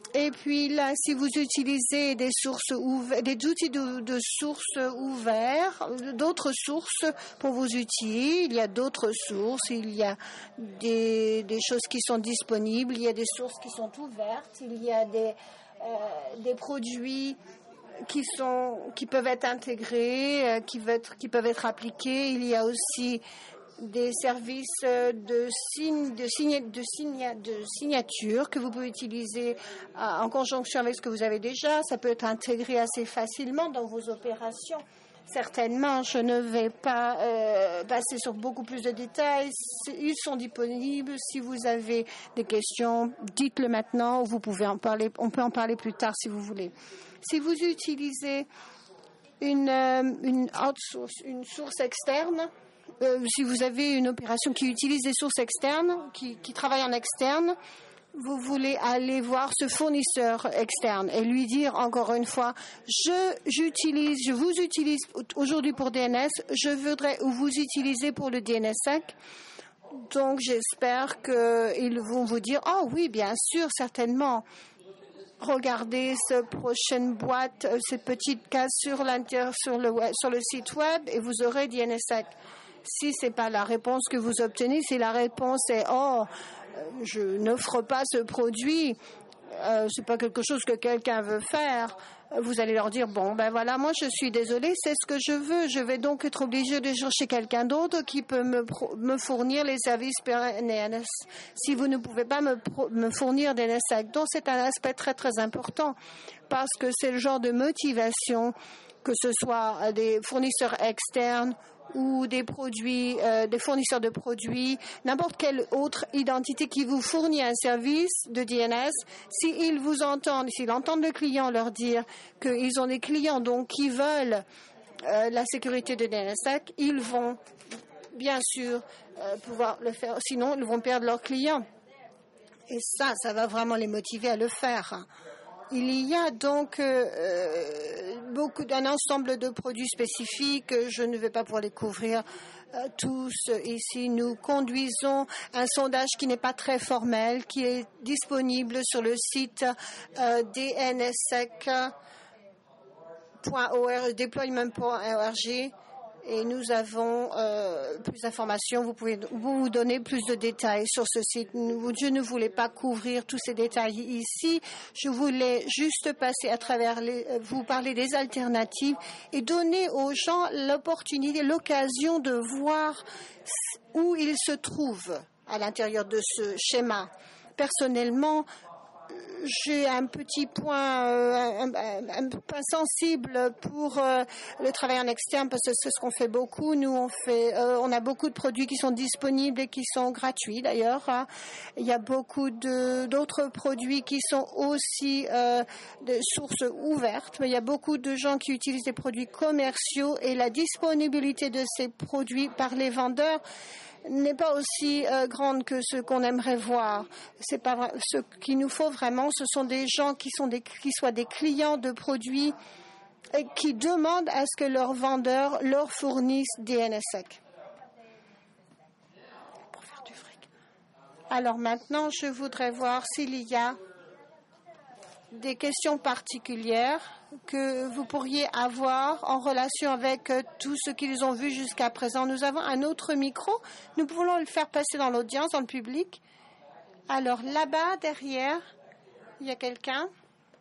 Et puis là, si vous utilisez des sources ouvertes, des outils de, de sources ouverts, d'autres sources pour vos outils, il y a d'autres sources, il y a des, des choses qui sont disponibles, il y a des sources qui sont ouvertes, il y a des, euh, des produits qui sont, qui peuvent être intégrés, euh, qui, veut être, qui peuvent être appliqués. Il y a aussi des services de, signe, de, signe, de, signa, de signature que vous pouvez utiliser euh, en conjonction avec ce que vous avez déjà. Ça peut être intégré assez facilement dans vos opérations. Certainement, je ne vais pas euh, passer sur beaucoup plus de détails. Ils sont disponibles. Si vous avez des questions, dites-le maintenant. Vous pouvez en parler. On peut en parler plus tard si vous voulez. Si vous utilisez une, euh, une outsource, une source externe, Euh, si vous avez une opération qui utilise des sources externes, qui, qui travaille en externe, vous voulez aller voir ce fournisseur externe et lui dire encore une fois, je, j'utilise, je vous utilise aujourd'hui pour D N S, je voudrais vous utiliser pour le D N S S E C. Donc j'espère qu'ils vont vous dire, oh oui, bien sûr, certainement. Regardez cette prochaine boîte, cette petite case sur, sur, le, web, sur le site web et vous aurez D N S S E C. Si ce n'est pas la réponse que vous obtenez, si la réponse est « Oh, je n'offre pas ce produit, euh, ce n'est pas quelque chose que quelqu'un veut faire », vous allez leur dire « Bon, ben voilà, moi je suis désolée, c'est ce que je veux. Je vais donc être obligée de chercher quelqu'un d'autre qui peut me, me fournir les services D N S. Si vous ne pouvez pas me, me fournir D N S S E C. » Donc c'est un aspect très très important parce que c'est le genre de motivation, que ce soit des fournisseurs externes ou des produits, euh, des fournisseurs de produits, n'importe quelle autre identité qui vous fournit un service de D N S, s'ils vous entendent, s'ils entendent le client leur dire qu'ils ont des clients donc qui veulent euh, la sécurité de D N S S E C, ils vont bien sûr euh, pouvoir le faire, sinon ils vont perdre leurs clients. Et ça, ça va vraiment les motiver à le faire. Il y a donc euh, beaucoup d'un ensemble de produits spécifiques. Je ne vais pas pouvoir les couvrir euh, tous ici. Nous conduisons un sondage qui n'est pas très formel, qui est disponible sur le site euh, d n s s e c point org, deployment point org. Et nous avons euh, plus d'informations. Vous pouvez vous, vous donner plus de détails sur ce site. Je ne voulais pas couvrir tous ces détails ici. Je voulais juste passer à travers les, vous parler des alternatives et donner aux gens l'opportunité, l'occasion de voir où ils se trouvent à l'intérieur de ce schéma. Personnellement, j'ai un petit point, euh, un, un, un point sensible pour euh, le travail en externe parce que c'est ce qu'on fait beaucoup. Nous, on fait, euh, on a beaucoup de produits qui sont disponibles et qui sont gratuits d'ailleurs. Hein. Il y a beaucoup de, d'autres produits qui sont aussi euh, de sources ouvertes, mais il y a beaucoup de gens qui utilisent des produits commerciaux et la disponibilité de ces produits par les vendeurs n'est pas aussi euh, grande que ce qu'on aimerait voir. C'est pas vrai. Ce qu'il nous faut vraiment, ce sont des gens qui sont des, qui soient des clients de produits et qui demandent à ce que leurs vendeurs leur fournissent D N S S E C. Pour faire du fric. Alors maintenant, je voudrais voir s'il y a des questions particulières que vous pourriez avoir en relation avec tout ce qu'ils ont vu jusqu'à présent. Nous avons un autre micro. Nous pouvons le faire passer dans l'audience, dans le public. Alors là-bas, derrière, il y a quelqu'un.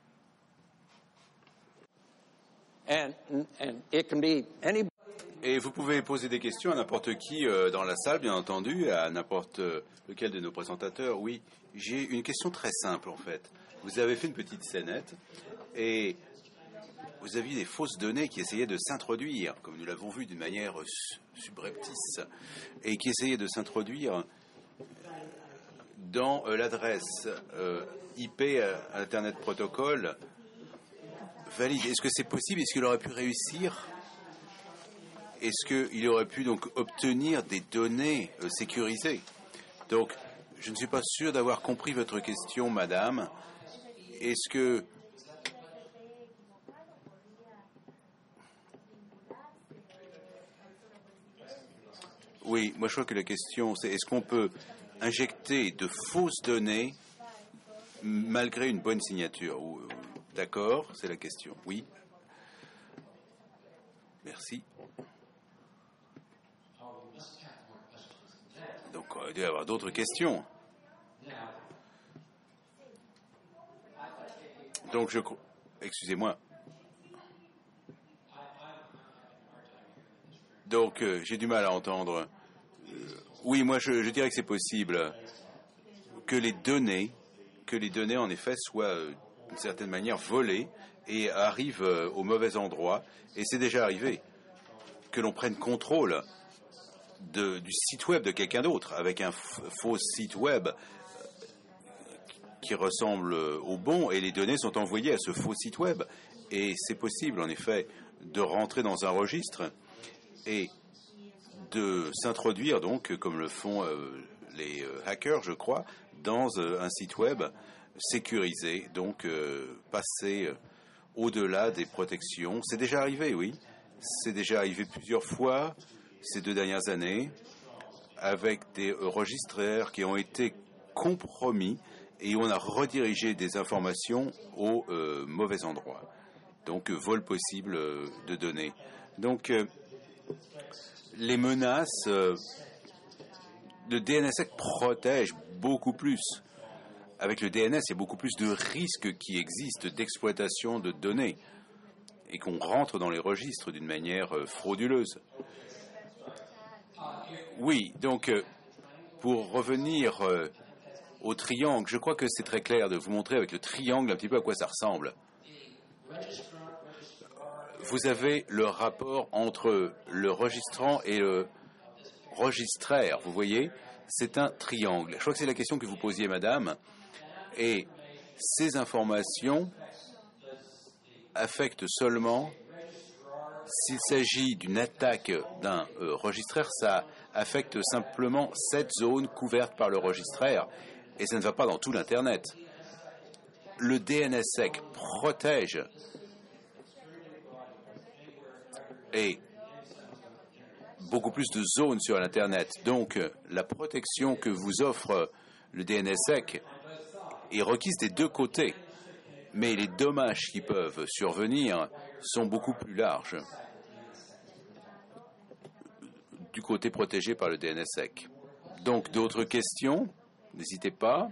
And, and it can be any... Et vous pouvez poser des questions à n'importe qui euh, dans la salle, bien entendu, à n'importe euh, lequel de nos présentateurs. Oui, j'ai une question très simple, en fait. Vous avez fait une petite scénette et vous aviez des fausses données qui essayaient de s'introduire, comme nous l'avons vu d'une manière subreptice, et qui essayaient de s'introduire dans euh, l'adresse euh, I P euh, Internet Protocol valide. Est-ce que c'est possible? Est-ce qu'il aurait pu réussir? Est-ce qu'il aurait pu donc obtenir des données euh, sécurisées? Donc, je ne suis pas sûr d'avoir compris votre question, madame. Est-ce que oui, moi je crois que la question c'est est-ce qu'on peut injecter de fausses données malgré une bonne signature. D'accord, c'est la question. Oui. Merci. Donc, il doit y avoir d'autres questions. Donc, je... Excusez-moi. Donc, euh, j'ai du mal à entendre. Euh, oui, moi, je, je dirais que c'est possible que les données, que les données, en effet, soient, euh, d'une certaine manière, volées et arrivent euh, au mauvais endroit. Et c'est déjà arrivé que l'on prenne contrôle de, du site web de quelqu'un d'autre avec un f- faux site web qui ressemble au bon, et les données sont envoyées à ce faux site web. Et c'est possible, en effet, de rentrer dans un registre et de s'introduire, donc, comme le font euh, les euh, hackers, je crois, dans euh, un site web sécurisé, donc euh, passer euh, au-delà des protections. C'est déjà arrivé, oui. C'est déjà arrivé plusieurs fois ces deux dernières années, avec des euh, registraires qui ont été compromis et on a redirigé des informations au euh, mauvais endroit. Donc, euh, vol possible euh, de données. Donc, euh, les menaces, euh, le D N S S E C protège beaucoup plus. Avec le D N S, il y a beaucoup plus de risques qui existent d'exploitation de données et qu'on rentre dans les registres d'une manière euh, frauduleuse. Oui, donc, euh, pour revenir euh, au triangle, je crois que c'est très clair de vous montrer avec le triangle un petit peu à quoi ça ressemble. Vous avez le rapport entre le registrant et le registraire, vous voyez, c'est un triangle. Je crois que c'est la question que vous posiez, madame, et ces informations affectent seulement, s'il s'agit d'une attaque d'un euh, registraire, ça affecte simplement cette zone couverte par le registraire, et ça ne va pas dans tout l'Internet. Le D N S S E C protège et beaucoup plus de zones sur l'Internet. Donc, la protection que vous offre le D N S S E C est requise des deux côtés. Mais les dommages qui peuvent survenir sont beaucoup plus larges du côté protégé par le D N S S E C. Donc, d'autres questions? N'hésitez pas.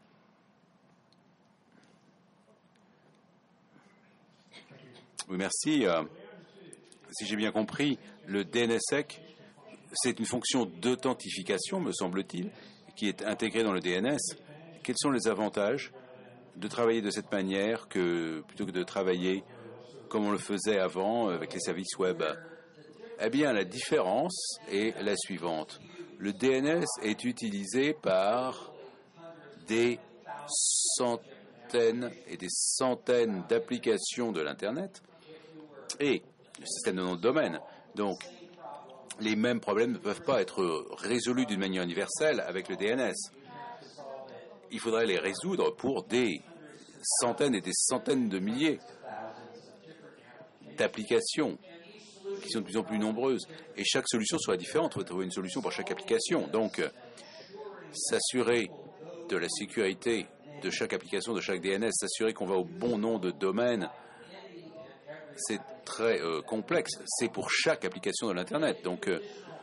Oui, merci. Euh, si j'ai bien compris, le D N S S E C, c'est une fonction d'authentification, me semble-t-il, qui est intégrée dans le D N S. Quels sont les avantages de travailler de cette manière que, plutôt que de travailler comme on le faisait avant avec les services web? Eh bien, la différence est la suivante. Le D N S est utilisé par des centaines et des centaines d'applications de l'Internet et le système de nom de domaine. Donc, les mêmes problèmes ne peuvent pas être résolus d'une manière universelle avec le D N S. Il faudrait les résoudre pour des centaines et des centaines de milliers d'applications qui sont de plus en plus nombreuses. Et chaque solution sera différente. Il faut trouver une solution pour chaque application. Donc, s'assurer de la sécurité de chaque application, de chaque D N S, s'assurer qu'on va au bon nom de domaine, c'est très euh, complexe. C'est pour chaque application de l'Internet. Donc, euh,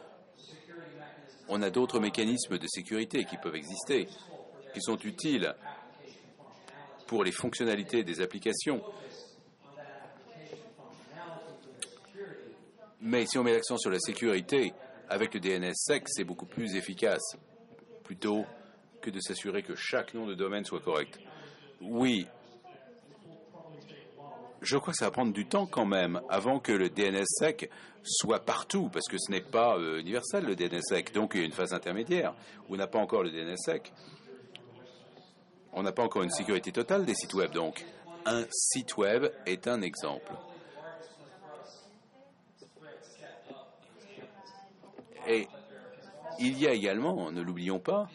on a d'autres mécanismes de sécurité qui peuvent exister, qui sont utiles pour les fonctionnalités des applications. Mais si on met l'accent sur la sécurité, avec le D N S S E C, c'est beaucoup plus efficace, plutôt que de s'assurer que chaque nom de domaine soit correct. Oui, je crois que ça va prendre du temps quand même, avant que le D N S S E C soit partout, parce que ce n'est pas euh, universel, le D N S S E C. Donc, il y a une phase intermédiaire, où on n'a pas encore le D N S S E C. On n'a pas encore une sécurité totale des sites web, donc un site web est un exemple. Et il y a également, ne l'oublions pas,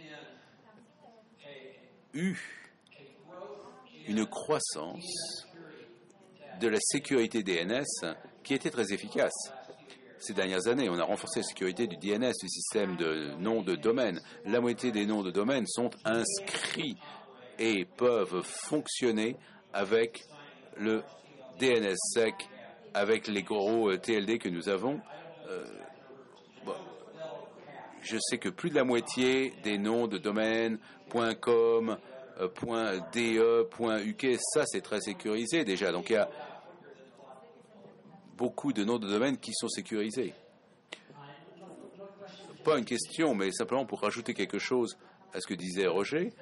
eu une croissance de la sécurité D N S qui était très efficace. Ces dernières années, on a renforcé la sécurité du D N S, du système de noms de domaine. La moitié des noms de domaine sont inscrits et peuvent fonctionner avec le D N S S E C, avec les gros T L D que nous avons. Euh, bon, je sais que plus de la moitié des noms de domaine .com, euh, .de, .uk, ça c'est très sécurisé déjà. Donc il y a beaucoup de noms de domaine qui sont sécurisés. Pas une question, mais simplement pour rajouter quelque chose à ce que disait Roger.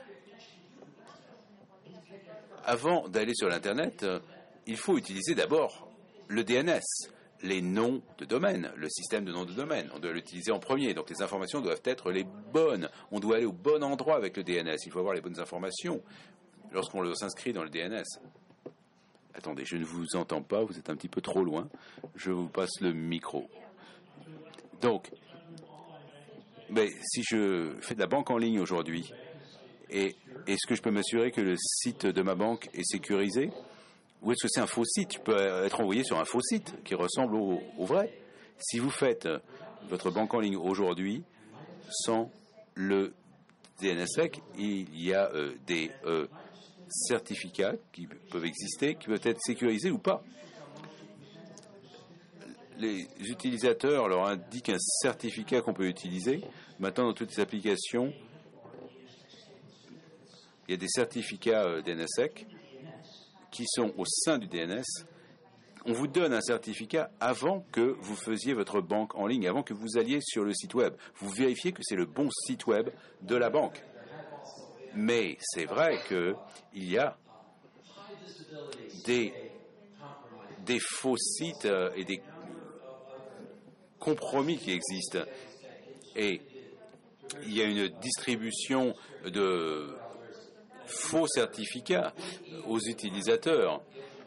Avant d'aller sur l'Internet, il faut utiliser d'abord le D N S, les noms de domaine, le système de noms de domaine. On doit l'utiliser en premier, donc les informations doivent être les bonnes. On doit aller au bon endroit avec le D N S. Il faut avoir les bonnes informations lorsqu'on s'inscrit dans le D N S. Attendez, je ne vous entends pas, vous êtes un petit peu trop loin. Je vous passe le micro. Donc, mais si je fais de la banque en ligne aujourd'hui, et est-ce que je peux m'assurer que le site de ma banque est sécurisé? Ou est-ce que c'est un faux site? Je peux être envoyé sur un faux site qui ressemble au, au vrai. Si vous faites votre banque en ligne aujourd'hui sans le D N S S E C, il y a euh, des euh, certificats qui peuvent exister, qui peuvent être sécurisés ou pas. Les utilisateurs leur indiquent un certificat qu'on peut utiliser. Maintenant, dans toutes les applications, il y a des certificats euh, D N S S E C qui sont au sein du D N S. On vous donne un certificat avant que vous faisiez votre banque en ligne, avant que vous alliez sur le site web. Vous vérifiez que c'est le bon site web de la banque. Mais c'est vrai qu'il y a des, des faux sites et des compromis qui existent. Et il y a une distribution de faux certificats aux utilisateurs.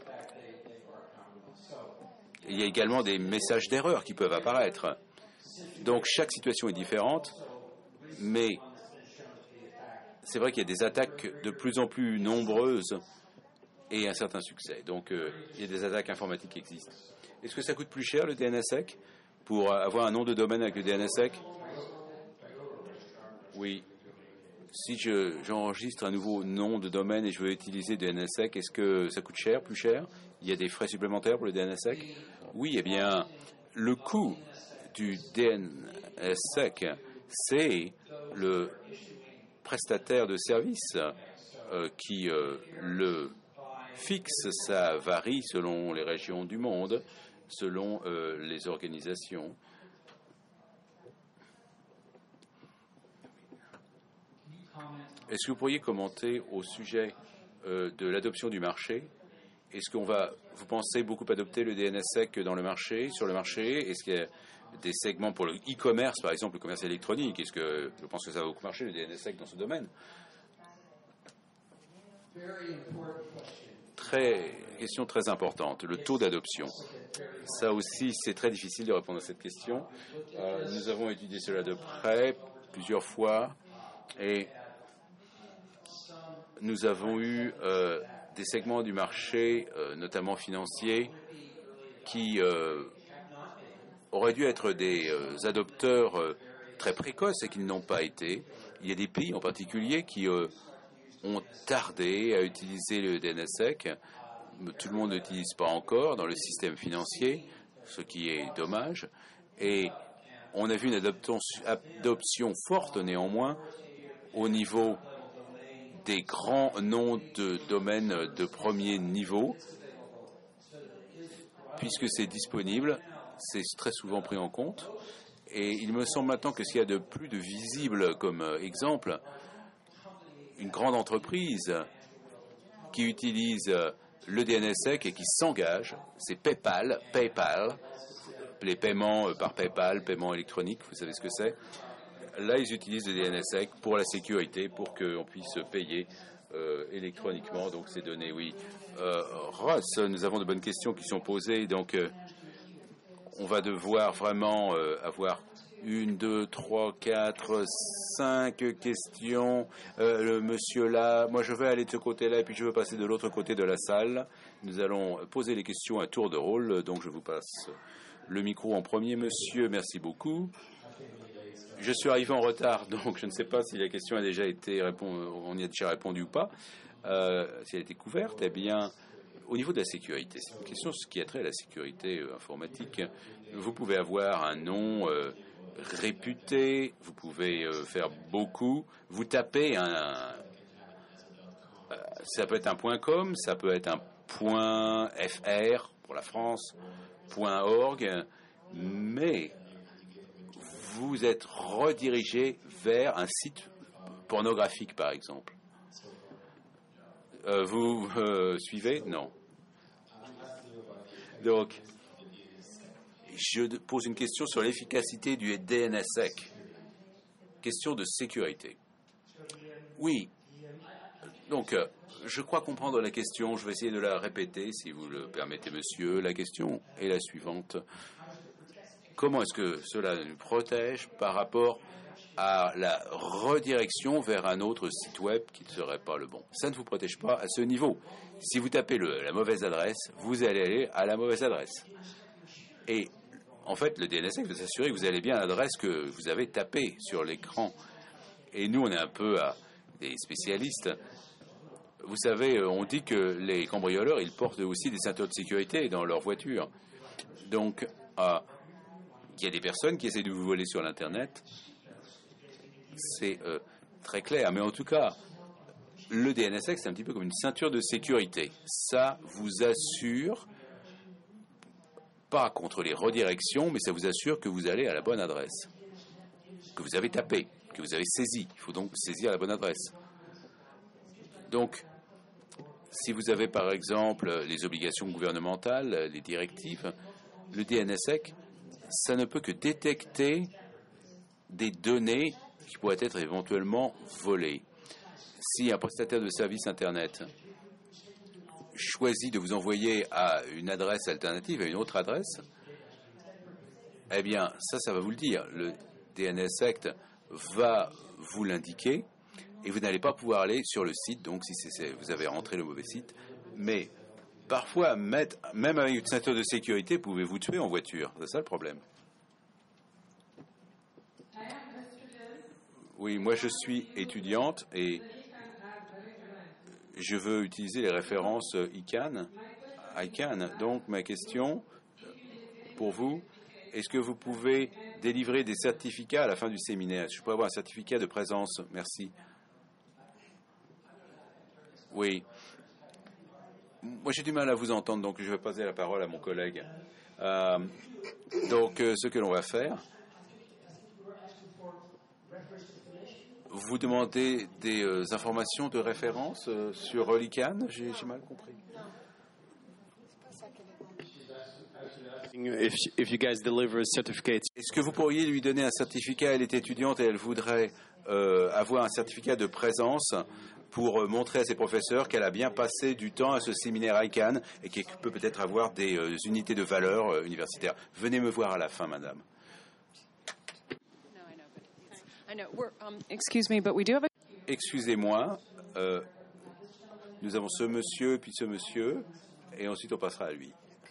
Il y a également des messages d'erreur qui peuvent apparaître. Donc chaque situation est différente, mais c'est vrai qu'il y a des attaques de plus en plus nombreuses et un certain succès. Donc euh, il y a des attaques informatiques qui existent. Est-ce que ça coûte plus cher le D N S S E C pour avoir un nom de domaine avec le D N S S E C? Oui. Si je, j'enregistre un nouveau nom de domaine et je veux utiliser le D N S S E C, est-ce que ça coûte cher, plus cher? Il y a des frais supplémentaires pour le D N S S E C? Oui, eh bien, le coût du D N S S E C, c'est le prestataire de service euh, qui euh, le fixe. Ça varie selon les régions du monde, selon euh, les organisations. Est-ce que vous pourriez commenter au sujet euh, de l'adoption du marché? Est-ce qu'on va, vous pensez beaucoup adopter le D N S S E C dans le marché, sur le marché? Est-ce qu'il y a des segments pour le e-commerce, par exemple, le commerce électronique? Est-ce que je pense que ça va beaucoup marcher, le D N S S E C, dans ce domaine? Très, question très importante, le taux d'adoption. Ça aussi, c'est très difficile de répondre à cette question. Euh, nous avons étudié cela de près, plusieurs fois, et nous avons eu euh, des segments du marché, euh, notamment financiers, qui euh, auraient dû être des euh, adopteurs euh, très précoces et qui ne l'ont pas été. Il y a des pays en particulier qui euh, ont tardé à utiliser le D N S S E C. Tout le monde ne l'utilise pas encore dans le système financier, ce qui est dommage. Et on a vu une adoption, adoption forte néanmoins au niveau des grands noms de domaines de premier niveau, puisque c'est disponible, c'est très souvent pris en compte. Et il me semble maintenant que ce qu'il y a de plus de visible comme exemple, une grande entreprise qui utilise le D N S S E C et qui s'engage, c'est PayPal, PayPal, les paiements par PayPal, paiements électroniques, vous savez ce que c'est. Là, ils utilisent le D N S S E C pour la sécurité, pour qu'on puisse payer euh, électroniquement, donc ces données, oui. Euh, Ross, nous avons de bonnes questions qui sont posées, donc euh, on va devoir vraiment euh, avoir une, deux, trois, quatre, cinq questions. Euh, le monsieur là, moi je vais aller de ce côté-là et puis je veux passer de l'autre côté de la salle. Nous allons poser les questions à tour de rôle, donc je vous passe le micro en premier. Monsieur, merci beaucoup. Je suis arrivé en retard, donc je ne sais pas si la question a déjà été répondue, on y a déjà répondu ou pas. Euh, si elle a été couverte, eh bien, au niveau de la sécurité, c'est une question qui a trait à la sécurité euh, informatique. Vous pouvez avoir un nom euh, réputé, vous pouvez euh, faire beaucoup. Vous tapez un, un euh, ça peut être un .com, ça peut être un .fr pour la France, .org, mais vous êtes redirigé vers un site pornographique, par exemple. Euh, vous euh, suivez? Non. Donc, je pose une question sur l'efficacité du D N S S E C. Question de sécurité. Oui. Donc, euh, je crois comprendre la question. Je vais essayer de la répéter, si vous le permettez, monsieur. La question est la suivante. Comment est-ce que cela nous protège par rapport à la redirection vers un autre site web qui ne serait pas le bon? Ça ne vous protège pas à ce niveau. Si vous tapez le, la mauvaise adresse, vous allez aller à la mauvaise adresse. Et en fait, le D N S S E C veut s'assurer que vous allez bien à l'adresse que vous avez tapée sur l'écran. Et nous, on est un peu à des spécialistes. Vous savez, on dit que les cambrioleurs, ils portent aussi des ceintures de sécurité dans leur voiture. Donc, euh, il y a des personnes qui essaient de vous voler sur l'Internet. C'est euh, très clair. Mais en tout cas, le D N S S E C, c'est un petit peu comme une ceinture de sécurité. Ça vous assure, pas contre les redirections, mais ça vous assure que vous allez à la bonne adresse, que vous avez tapé, que vous avez saisi. Il faut donc saisir la bonne adresse. Donc, si vous avez par exemple les obligations gouvernementales, les directives, le D N S S E C, ça ne peut que détecter des données qui pourraient être éventuellement volées. Si un prestataire de service Internet choisit de vous envoyer à une adresse alternative, à une autre adresse, eh bien, ça, ça va vous le dire. Le D N S S E C va vous l'indiquer et vous n'allez pas pouvoir aller sur le site, donc si c'est, vous avez rentré le mauvais site. Mais parfois, mettre, même avec une ceinture de sécurité, pouvez-vous tuer en voiture. C'est ça le problème. Oui, moi je suis étudiante et je veux utiliser les références I C A N. I C A N. Donc ma question pour vous, est-ce que vous pouvez délivrer des certificats à la fin du séminaire? Je peux avoir un certificat de présence? Merci. Oui. Moi j'ai du mal à vous entendre, donc je vais passer la parole à mon collègue. Euh, donc euh, ce que l'on va faire, vous demandez des euh, informations de référence euh, sur l'I C A N? J'ai, j'ai mal compris. If, if you guys deliver certificates. Est-ce que vous pourriez lui donner un certificat? Elle est étudiante et elle voudrait euh, avoir un certificat de présence pour euh, montrer à ses professeurs qu'elle a bien passé du temps à ce séminaire I C A N et qu'elle peut peut-être avoir des euh, unités de valeur euh, universitaires. Venez me voir à la fin, madame. Excusez-moi, euh, nous avons ce monsieur, puis ce monsieur, et ensuite on passera à lui.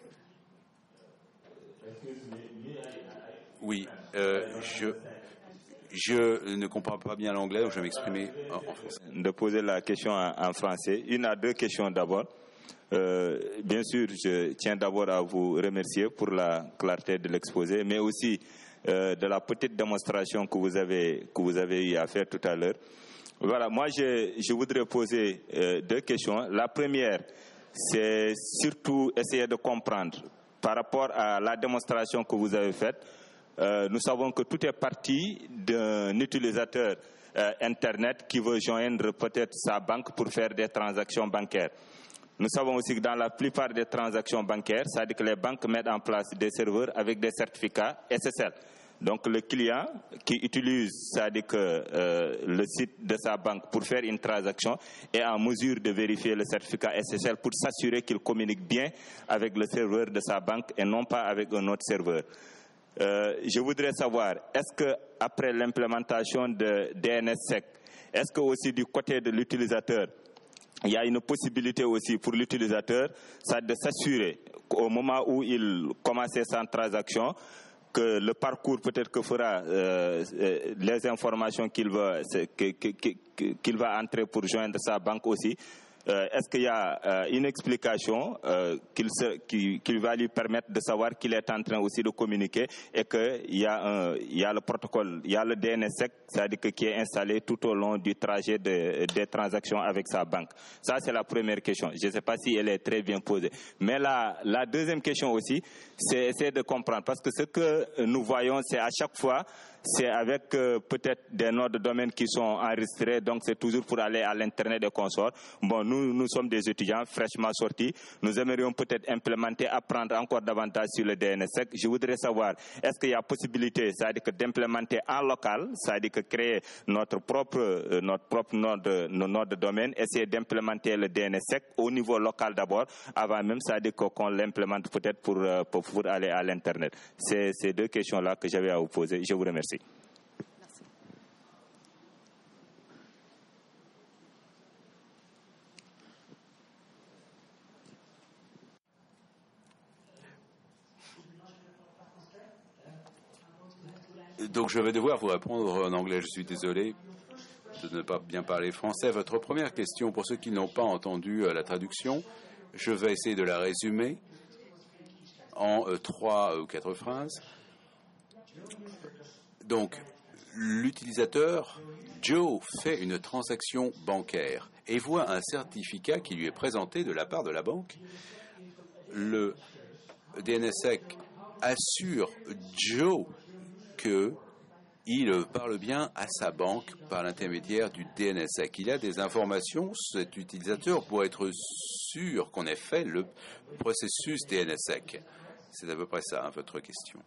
Oui, euh, je, je ne comprends pas bien l'anglais, donc je vais m'exprimer en, en français. De poser la question en, en français. Une à deux questions d'abord. Euh, bien sûr, je tiens d'abord à vous remercier pour la clarté de l'exposé, mais aussi Euh, de la petite démonstration que vous avez que vous avez eu à faire tout à l'heure. Voilà, moi je, je voudrais poser euh, deux questions. La première, c'est surtout essayer de comprendre par rapport à la démonstration que vous avez faite. Euh, nous savons que tout est parti d'un utilisateur euh, Internet qui veut joindre peut-être sa banque pour faire des transactions bancaires. Nous savons aussi que dans la plupart des transactions bancaires, ça veut dire que les banques mettent en place des serveurs avec des certificats S S L. Donc le client qui utilise, ça veut dire que euh, le site de sa banque pour faire une transaction est en mesure de vérifier le certificat S S L pour s'assurer qu'il communique bien avec le serveur de sa banque et non pas avec un autre serveur. Euh, je voudrais savoir, est-ce que après l'implémentation de D N S S E C, est-ce que aussi du côté de l'utilisateur, il y a une possibilité aussi pour l'utilisateur, ça de s'assurer qu'au moment où il commence sa transaction, que le parcours peut-être que fera euh, les informations qu'il va, qu'il va entrer pour joindre sa banque aussi. Euh, Est-ce qu'il y a euh, une explication euh, qu'il qui, qui va lui permettre de savoir qu'il est en train aussi de communiquer et qu'il y, y a le protocole, il y a le D N S S E C, c'est-à-dire que, qui est installé tout au long du trajet de, des transactions avec sa banque? Ça, c'est la première question. Je ne sais pas si elle est très bien posée. Mais la, la deuxième question aussi, c'est essayer de comprendre. Parce que ce que nous voyons, c'est à chaque fois, c'est avec euh, peut-être des noms de domaine qui sont enregistrés, donc c'est toujours pour aller à l'Internet et consorts. Bon, nous, nous sommes des étudiants fraîchement sortis. Nous aimerions peut-être implémenter, apprendre encore davantage sur le D N S S E C. Je voudrais savoir, est-ce qu'il y a possibilité, c'est-à-dire que d'implémenter en local, c'est-à-dire que créer notre propre, euh, notre propre nom de, nom de domaine, essayer d'implémenter le D N S S E C au niveau local d'abord, avant même, c'est-à-dire qu'on l'implémente peut-être pour, pour, pour aller à l'Internet. C'est ces deux questions-là que j'avais à vous poser. Je vous remercie. Donc je vais devoir vous répondre en anglais, je suis désolé de ne pas bien parler français. Votre première question, pour ceux qui n'ont pas entendu la traduction, je vais essayer de la résumer en euh, trois ou quatre phrases. Donc, l'utilisateur, Joe, fait une transaction bancaire et voit un certificat qui lui est présenté de la part de la banque. Le D N S S E C assure Joe qu'il parle bien à sa banque par l'intermédiaire du D N S S E C. Il a des informations, cet utilisateur, pour être sûr qu'on ait fait le processus D N S S E C. C'est à peu près ça, hein, votre question.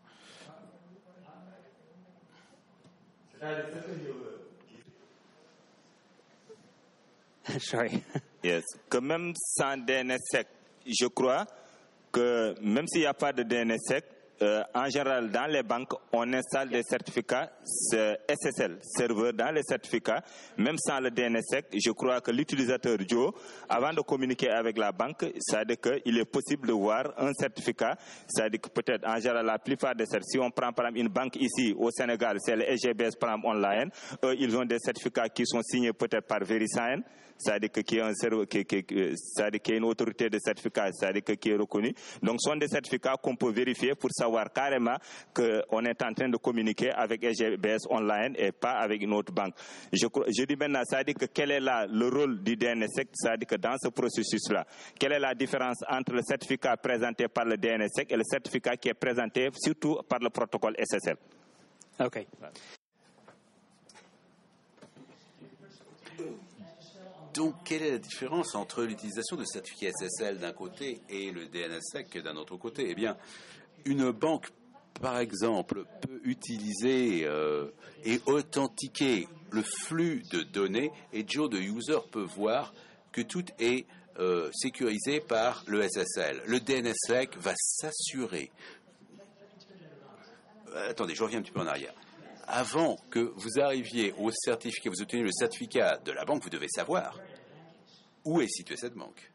Sorry. Yes. Que même sans D N S S E C, je crois que même s'il n'y a pas de D N S S E C, euh, en général, dans les banques, on installe des certificats S S L, serveur dans les certificats. Même sans le D N S S E C, je crois que l'utilisateur Joe, avant de communiquer avec la banque, c'est-à-dire qu'il est possible de voir un certificat. C'est-à-dire que peut-être, en général, la plupart des certificats, si on prend par exemple une banque ici au Sénégal, c'est le S G B S par exemple online, eux, ils ont des certificats qui sont signés peut-être par VeriSign, c'est-à-dire qu'il y a un serveur, qui, qui, c'est-à-dire qu'il y a une autorité de certificat, c'est-à-dire qui est reconnue. Donc, ce sont des certificats qu'on peut vérifier pour savoir carrément qu'on est en train de communiquer avec S G B S online et pas avec une autre banque. Je, je dis maintenant, c'est-à-dire que quel est là le rôle du D N S S E C, c'est-à-dire que dans ce processus-là, quelle est la différence entre le certificat présenté par le D N S S E C et le certificat qui est présenté surtout par le protocole S S L? OK. Donc, quelle est la différence entre l'utilisation de certificats S S L d'un côté et le D N S S E C d'un autre côté? Eh bien, une banque, par exemple, peut utiliser euh, et authentiquer le flux de données et Joe, de user, peut voir que tout est euh, sécurisé par le S S L. Le D N S S E C va s'assurer. Euh, attendez, je reviens un petit peu en arrière. Avant que vous arriviez au certificat, vous obteniez le certificat de la banque, vous devez savoir où est située cette banque.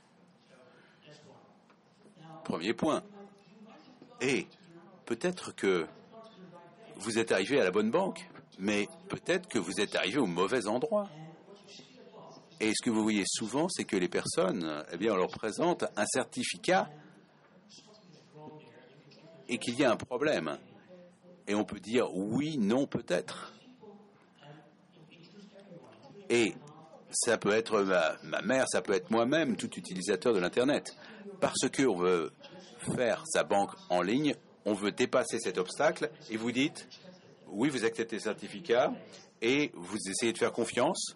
Premier point. Et peut-être que vous êtes arrivé à la bonne banque, mais peut-être que vous êtes arrivé au mauvais endroit. Et ce que vous voyez souvent, c'est que les personnes, eh bien, on leur présente un certificat et qu'il y a un problème. Et on peut dire oui, non, peut-être. Et ça peut être ma, ma mère, ça peut être moi-même, tout utilisateur de l'Internet. Parce qu'on veut faire sa banque en ligne, on veut dépasser cet obstacle, et vous dites, oui, vous acceptez le certificat, et vous essayez de faire confiance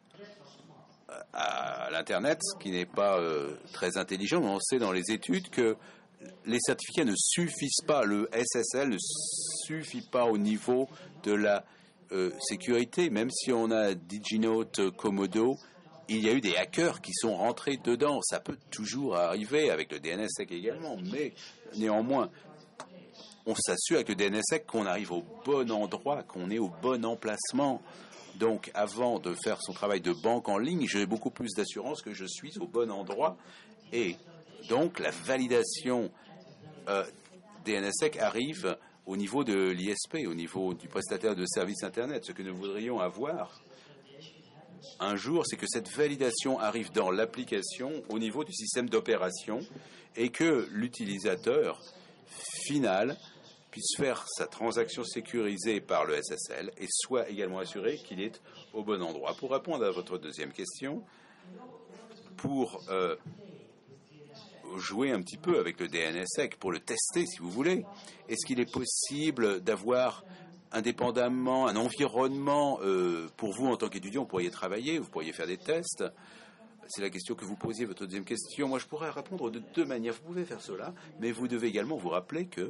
à l'Internet, ce qui n'est pas euh, très intelligent, mais on sait dans les études que les certificats ne suffisent pas, le S S L ne suffit pas au niveau de la euh, sécurité. Même si on a DigiNote, Komodo, il y a eu des hackers qui sont rentrés dedans. Ça peut toujours arriver avec le D N S S E C également, mais néanmoins, on s'assure avec le D N S S E C qu'on arrive au bon endroit, qu'on est au bon emplacement. Donc, avant de faire son travail de banque en ligne, j'ai beaucoup plus d'assurance que je suis au bon endroit. Et donc, la validation euh, D N S S E C arrive au niveau de l'I S P, au niveau du prestataire de services Internet. Ce que nous voudrions avoir un jour, c'est que cette validation arrive dans l'application au niveau du système d'opération et que l'utilisateur final puisse faire sa transaction sécurisée par le S S L et soit également assuré qu'il est au bon endroit. Pour répondre à votre deuxième question, pour euh, jouer un petit peu avec le D N S S E C, pour le tester si vous voulez, est-ce qu'il est possible d'avoir indépendamment un environnement euh, pour vous en tant qu'étudiant, vous pourriez travailler, vous pourriez faire des tests? C'est la question que vous posiez, votre deuxième question. Moi, je pourrais répondre de deux manières. Vous pouvez faire cela, mais vous devez également vous rappeler que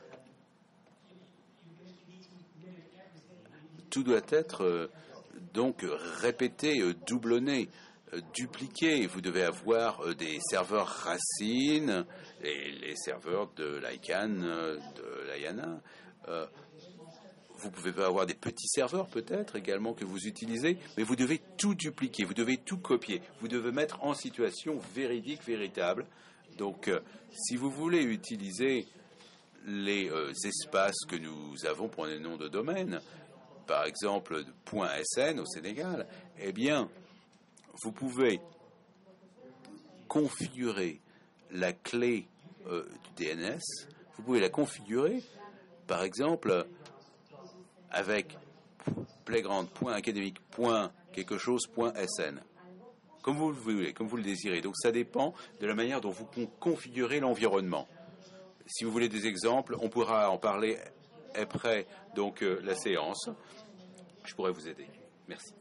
tout doit être euh, donc répété, euh, doublonné, euh, dupliqué. Vous devez avoir euh, des serveurs racines, et les serveurs de l'ICANN, euh, de l'IANA. Euh, Vous pouvez avoir des petits serveurs peut-être également que vous utilisez, mais vous devez tout dupliquer, vous devez tout copier, vous devez mettre en situation véridique, véritable. Donc, euh, si vous voulez utiliser les euh, espaces que nous avons pour les noms de domaine, par exemple .sn au Sénégal, eh bien, vous pouvez configurer la clé euh, du D N S, vous pouvez la configurer, par exemple, avec playground.académique. quelque chose.sn. Comme vous le voulez, comme vous le désirez. Donc ça dépend de la manière dont vous configurez l'environnement. Si vous voulez des exemples, on pourra en parler après donc euh, la séance. Je pourrais vous aider. Merci.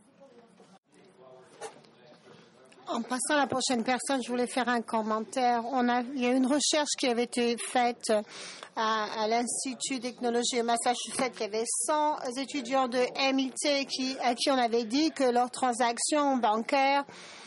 En passant à la prochaine personne, je voulais faire un commentaire. On a, il y a une recherche qui avait été faite à, à l'Institut de technologie au Massachusetts. Il y avait cent étudiants de M I T qui, à qui on avait dit que leurs transactions bancaires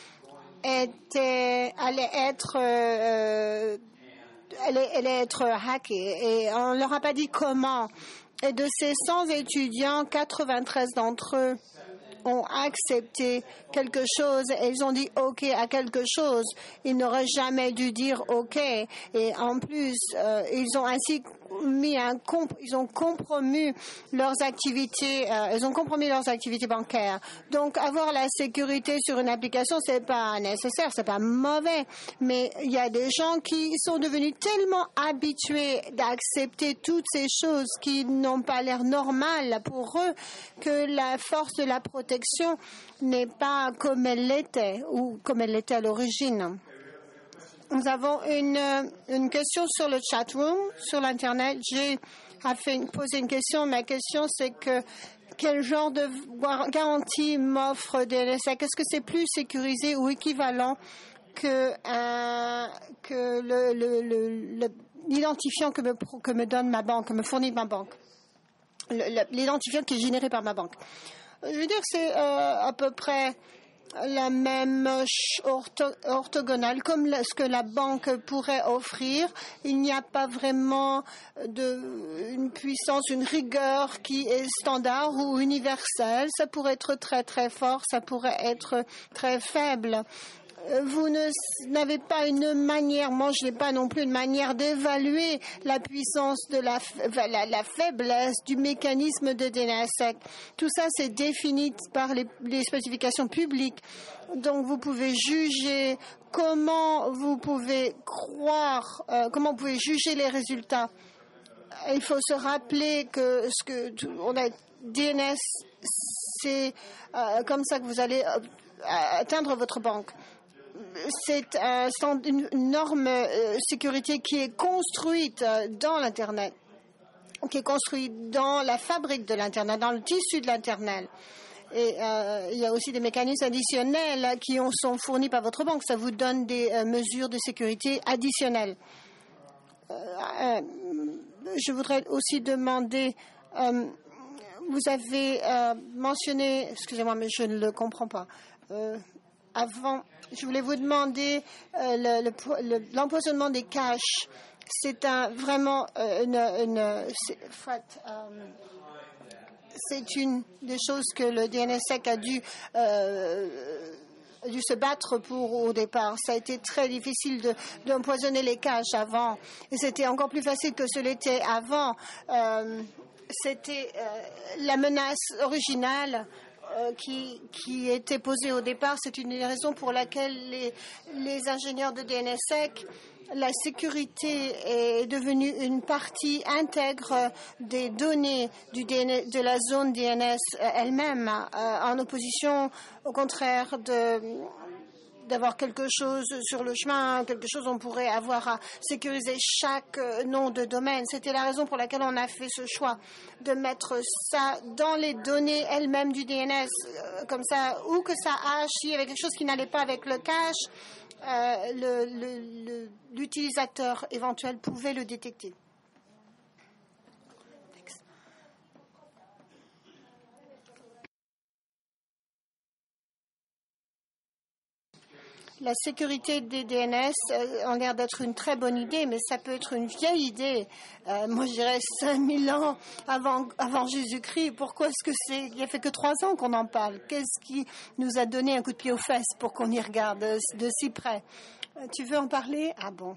étaient, allaient être, euh, allaient, allaient être hackées. Et on ne leur a pas dit comment. Et de ces cent étudiants, quatre-vingt-treize d'entre eux ont accepté quelque chose et ils ont dit OK à quelque chose. Ils n'auraient jamais dû dire OK. Et en plus, euh, ils ont ainsi mis un comp- ils ont compromis leurs activités, euh, ils ont compromis leurs activités bancaires. Donc, avoir la sécurité sur une application, c'est pas nécessaire, c'est pas mauvais. Mais il y a des gens qui sont devenus tellement habitués d'accepter toutes ces choses qui n'ont pas l'air normales pour eux que la force de la protection n'est pas comme elle l'était ou comme elle l'était à l'origine. Nous avons une, une question sur le chat room, sur l'Internet. J'ai fait une, posé une question. Ma question, c'est que quel genre de garantie m'offre D N S S E C? Est-ce que c'est plus sécurisé ou équivalent que, euh, que le, le, le, le, l'identifiant que me, que me donne ma banque, que me fournit ma banque? Le, l'identifiant qui est généré par ma banque. Je veux dire que c'est euh, à peu près la même ortho- orthogonale comme la, ce que la banque pourrait offrir. Il n'y a pas vraiment de, une puissance, une rigueur qui est standard ou universelle. Ça pourrait être très très fort, ça pourrait être très faible. Vous ne, n'avez pas une manière, moi je n'ai pas non plus une manière d'évaluer la puissance de la, la, la faiblesse du mécanisme de D N S S E C. Tout ça c'est défini par les, les spécifications publiques. Donc vous pouvez juger comment vous pouvez croire, euh, comment vous pouvez juger les résultats. Il faut se rappeler que ce que on a D N S, c'est euh, comme ça que vous allez euh, atteindre votre banque. C'est euh, une norme euh, sécurité qui est construite euh, dans l'Internet, qui est construite dans la fabrique de l'Internet, dans le tissu de l'Internet. Et euh, il y a aussi des mécanismes additionnels qui ont, sont fournis par votre banque. Ça vous donne des euh, mesures de sécurité additionnelles. Euh, euh, je voudrais aussi demander, euh, vous avez euh, mentionné, excusez-moi, mais je ne le comprends pas. Euh, Avant, je voulais vous demander euh, le, le, le, l'empoisonnement des caches. C'est un, vraiment euh, une, une c'est, euh, c'est une des choses que le D N S S E C a dû euh, dû se battre pour au départ. Ça a été très difficile de, d'empoisonner les caches avant. Et c'était encore plus facile que ce l'était avant. Euh, c'était euh, la menace originale euh, qui, qui était posée au départ. C'est une des raisons pour laquelle les, les ingénieurs de D N S S E C, la sécurité est devenue une partie intègre des données du D N S, de la zone D N S elle-même, euh, en opposition au contraire de, d'avoir quelque chose sur le chemin, quelque chose on pourrait avoir à sécuriser chaque nom de domaine. C'était la raison pour laquelle on a fait ce choix de mettre ça dans les données elles-mêmes du D N S, euh, comme ça, où que ça hache, s'il y avait quelque chose qui n'allait pas avec le cache, Euh, le, le, le, l'utilisateur éventuel pouvait le détecter. La sécurité des D N S euh, a l'air d'être une très bonne idée, mais ça peut être une vieille idée. Euh, moi, je dirais cinq mille ans avant, avant Jésus-Christ. Pourquoi est-ce que c'est... Il n'y a fait que trois ans qu'on en parle. Qu'est-ce qui nous a donné un coup de pied aux fesses pour qu'on y regarde de, de si près? euh, Tu veux en parler? Ah bon.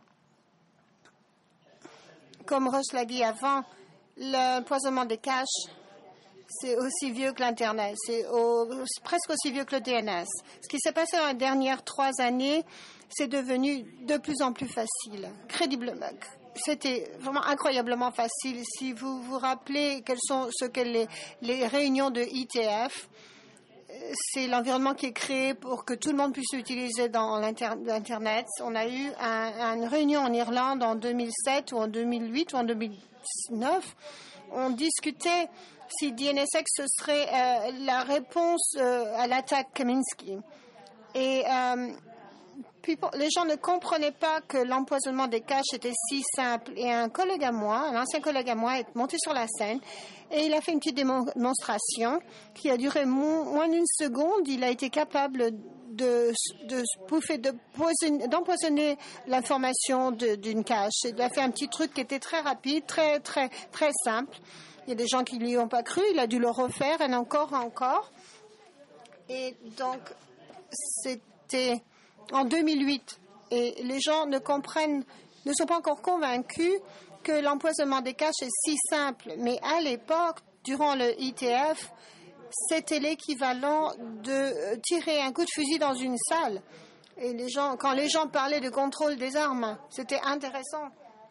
Comme Roche l'a dit avant, l'empoisonnement des caches, c'est aussi vieux que l'Internet, c'est au, presque aussi vieux que le D N S. Ce qui s'est passé dans les dernières trois années, c'est devenu de plus en plus facile, crédiblement. C'était vraiment incroyablement facile. Si vous vous rappelez quelles sont ce que les, les réunions de I T F, c'est l'environnement qui est créé pour que tout le monde puisse l'utiliser dans l'Internet. On a eu un, une réunion en Irlande en deux mille sept ou en deux mille huit ou en deux mille neuf. On discutait si D N S S E C, ce serait euh, la réponse euh, à l'attaque Kaminsky. Et euh, people, les gens ne comprenaient pas que l'empoisonnement des caches était si simple. Et un collègue à moi, un ancien collègue à moi, est monté sur la scène et il a fait une petite démonstration qui a duré mo- moins d'une seconde. Il a été capable de, de, bouffer, de poisonner, d'empoisonner l'information de, d'une cache. Il a fait un petit truc qui était très rapide, très, très, très simple. Il y a des gens qui ne lui ont pas cru. Il a dû le refaire, et encore, encore. Et donc, c'était en deux mille huit. Et les gens ne comprennent, ne sont pas encore convaincus que l'empoisonnement des caches est si simple. Mais à l'époque, durant le I T F, c'était l'équivalent de tirer un coup de fusil dans une salle. Et les gens, quand les gens parlaient de contrôle des armes, c'était intéressant.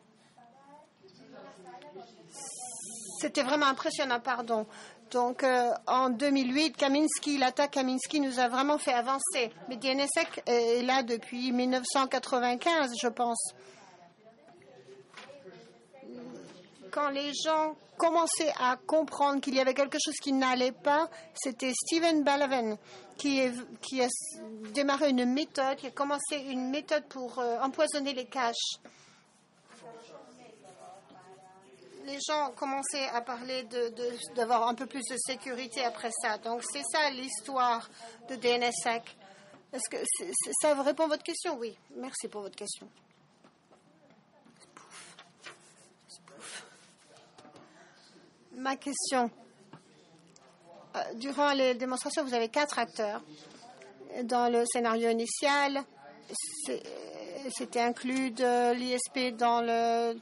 C'était vraiment impressionnant, pardon. Donc, euh, en deux mille huit, Kaminsky, l'attaque Kaminsky nous a vraiment fait avancer. Mais D N S S E C est là depuis mille neuf cent quatre-vingt-quinze, je pense. Quand les gens commençaient à comprendre qu'il y avait quelque chose qui n'allait pas, c'était Stephen Balavan qui, est, qui a démarré une méthode, qui a commencé une méthode pour euh, empoisonner les caches. Les gens commençaient à parler de, de, d'avoir un peu plus de sécurité après ça. Donc, c'est ça l'histoire de D N S S E C. Est-ce que c'est, c'est, ça répond à votre question? Oui. Merci pour votre question. Pouf. Pouf. Ma question. Euh, durant les démonstrations, vous avez quatre acteurs. Dans le scénario initial, c'est, c'était inclus de l'I S P dans le...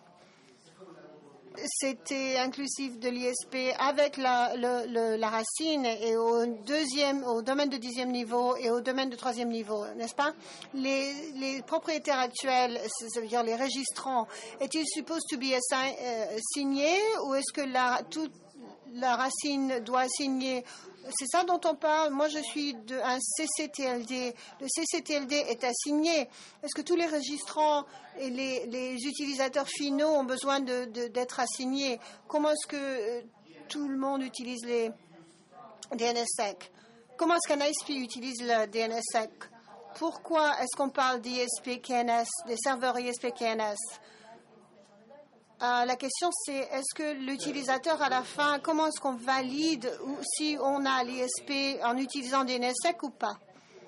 C'était inclusif de l'I S P avec la, le, le, la racine et au deuxième, au domaine de dixième niveau et au domaine de troisième niveau, n'est-ce pas? Les, les propriétaires actuels, c'est-à-dire les registrants, est-il supposed to be assign, euh, signé ou est-ce que la, toute la racine doit signer? C'est ça dont on parle. Moi, je suis d'un C C T L D. Le C C T L D est assigné. Est-ce que tous les registrants et les, les utilisateurs finaux ont besoin de, de, d'être assignés? Comment est-ce que euh, tout le monde utilise les D N S S E C? Comment est-ce qu'un I S P utilise le D N S S E C? Pourquoi est-ce qu'on parle d'I S P K N S, des serveurs I S P K N S? Euh, la question, c'est est-ce que l'utilisateur, à la fin, comment est-ce qu'on valide ou si on a l'I S P en utilisant D N S S E C ou pas?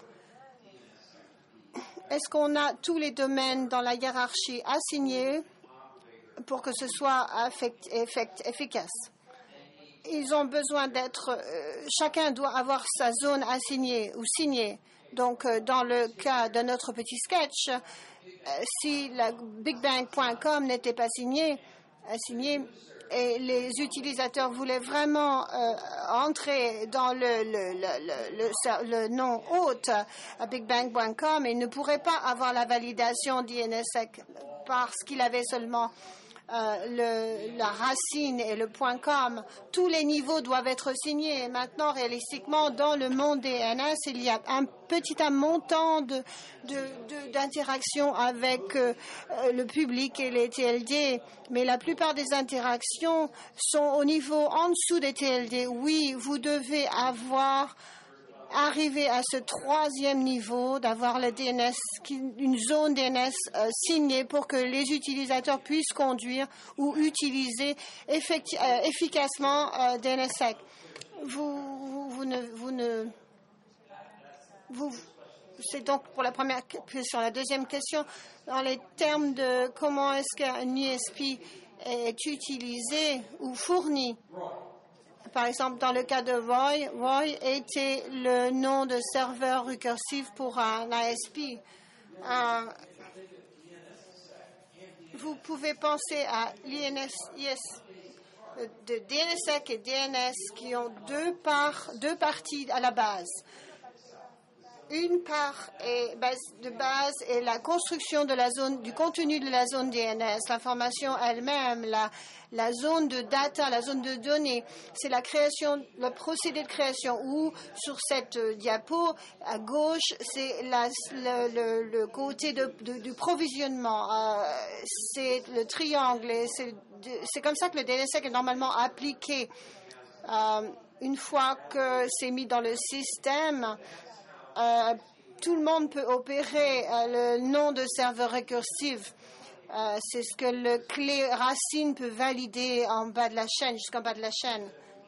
Est-ce qu'on a tous les domaines dans la hiérarchie assignés pour que ce soit affect, effect, efficace? Ils ont besoin d'être... Euh, chacun doit avoir sa zone assignée ou signée. Donc, euh, dans le cas de notre petit sketch, euh, si la big bang point com n'était pas signé, euh, signé, et les utilisateurs voulaient vraiment euh, entrer dans le, le, le, le, le, le nom hôte à big bang point com, et ne pourraient pas avoir la validation d'I N S S E C parce qu'il avait seulement euh, le, la racine et le .com. Tous les niveaux doivent être signés. Et maintenant, réalistiquement, dans le monde des D N S, il y a un petit un montant de, de, de, d'interaction avec euh, le public et les T L D. Mais la plupart des interactions sont au niveau en dessous des T L D. Oui, vous devez avoir arriver à ce troisième niveau, d'avoir le D N S, une zone D N S euh, signée pour que les utilisateurs puissent conduire ou utiliser effecti- euh, efficacement euh, D N S S E C. Vous, vous, vous ne, vous ne, vous, c'est donc pour la première question. La deuxième question, dans les termes de comment est-ce qu'un I S P est utilisé ou fourni. Par exemple, dans le cas de Roy, Roy était le nom de serveur récursif pour un I S P. Euh, vous pouvez penser à l'I N S, I S, de D N S S E C et D N S qui ont deux parts, deux parties à la base. Une part est base de base est la construction de la zone, du contenu de la zone D N S, l'information elle-même, la, la zone de data, la zone de données. C'est la création, le procédé de création où, sur cette euh, diapo, à gauche, c'est la, le, le, le côté de, de, du provisionnement. Euh, c'est le triangle. Et c'est, c'est comme ça que le D N S S E C est normalement appliqué. Euh, une fois que c'est mis dans le système, Euh, tout le monde peut opérer euh, le nom de serveur récursif. Euh, c'est ce que le clé racine peut valider en bas de la chaîne, jusqu'en bas de la chaîne.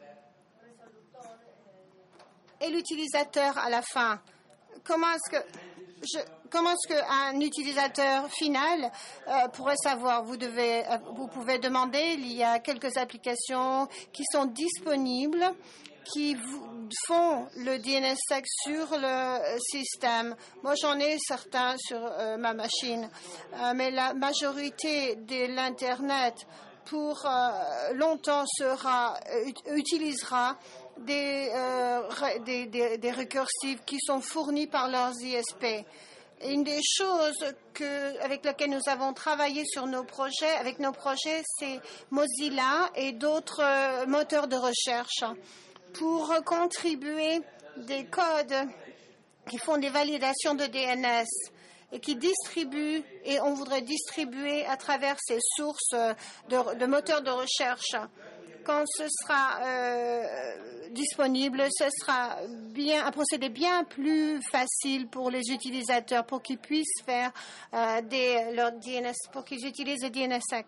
Et l'utilisateur à la fin. Comment est-ce que je, comment est-ce qu'un utilisateur final euh, pourrait savoir? Vous devez, euh, vous pouvez demander. Il y a quelques applications qui sont disponibles, qui font le D N S S E C sur le système. Moi, j'en ai certains sur euh, ma machine, euh, mais la majorité de l'Internet pour euh, longtemps sera, euh, utilisera des, euh, des, des, des récursifs qui sont fournis par leurs I S P. Une des choses que, avec lesquelles nous avons travaillé sur nos projets, avec nos projets, c'est Mozilla et d'autres euh, moteurs de recherche, pour contribuer des codes qui font des validations de D N S et qui distribuent, et on voudrait distribuer à travers ces sources de, de moteurs de recherche. Quand ce sera euh, disponible, ce sera bien, un procédé bien plus facile pour les utilisateurs, pour qu'ils puissent faire euh, des, leur D N S, pour qu'ils utilisent le D N S S E C.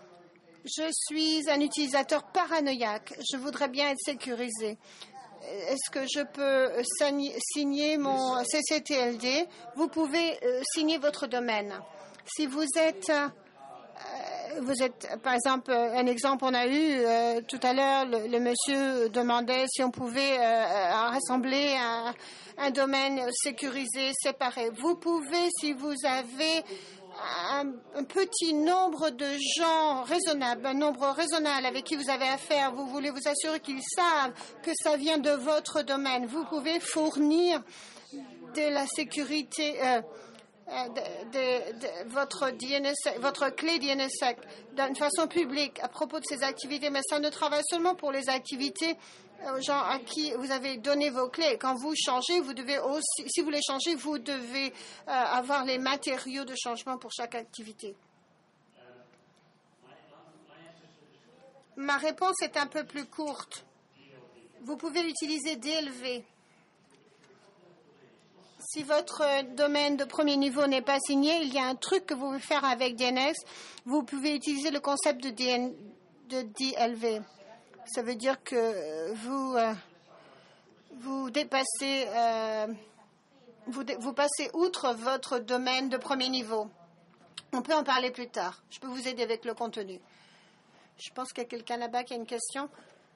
Je suis un utilisateur paranoïaque. Je voudrais bien être sécurisé. Est-ce que je peux signer mon C C T L D? Vous pouvez signer votre domaine. Si vous êtes, vous êtes, par exemple, un exemple, on a eu euh, tout à l'heure, le, le monsieur demandait si on pouvait euh, rassembler un, un domaine sécurisé, séparé. Vous pouvez, si vous avez Un, un petit nombre de gens raisonnables, un nombre raisonnable avec qui vous avez affaire, vous voulez vous assurer qu'ils savent que ça vient de votre domaine. Vous pouvez fournir de la sécurité, euh, de, de, de votre, D N S, votre clé D N S S E C d'une façon publique à propos de ces activités, mais ça ne travaille seulement pour les activités aux gens à qui vous avez donné vos clés. Quand vous changez, vous devez aussi, si vous les changez, vous devez euh, avoir les matériaux de changement pour chaque activité. Ma réponse est un peu plus courte. Vous pouvez utiliser D L V. Si votre domaine de premier niveau n'est pas signé, il y a un truc que vous pouvez faire avec D N S. Vous pouvez utiliser le concept de, D N, de D L V. Ça veut dire que vous, euh, vous dépassez, euh, vous, vous passez outre votre domaine de premier niveau. On peut en parler plus tard. Je peux vous aider avec le contenu. Je pense qu'il y a quelqu'un là-bas qui a une question.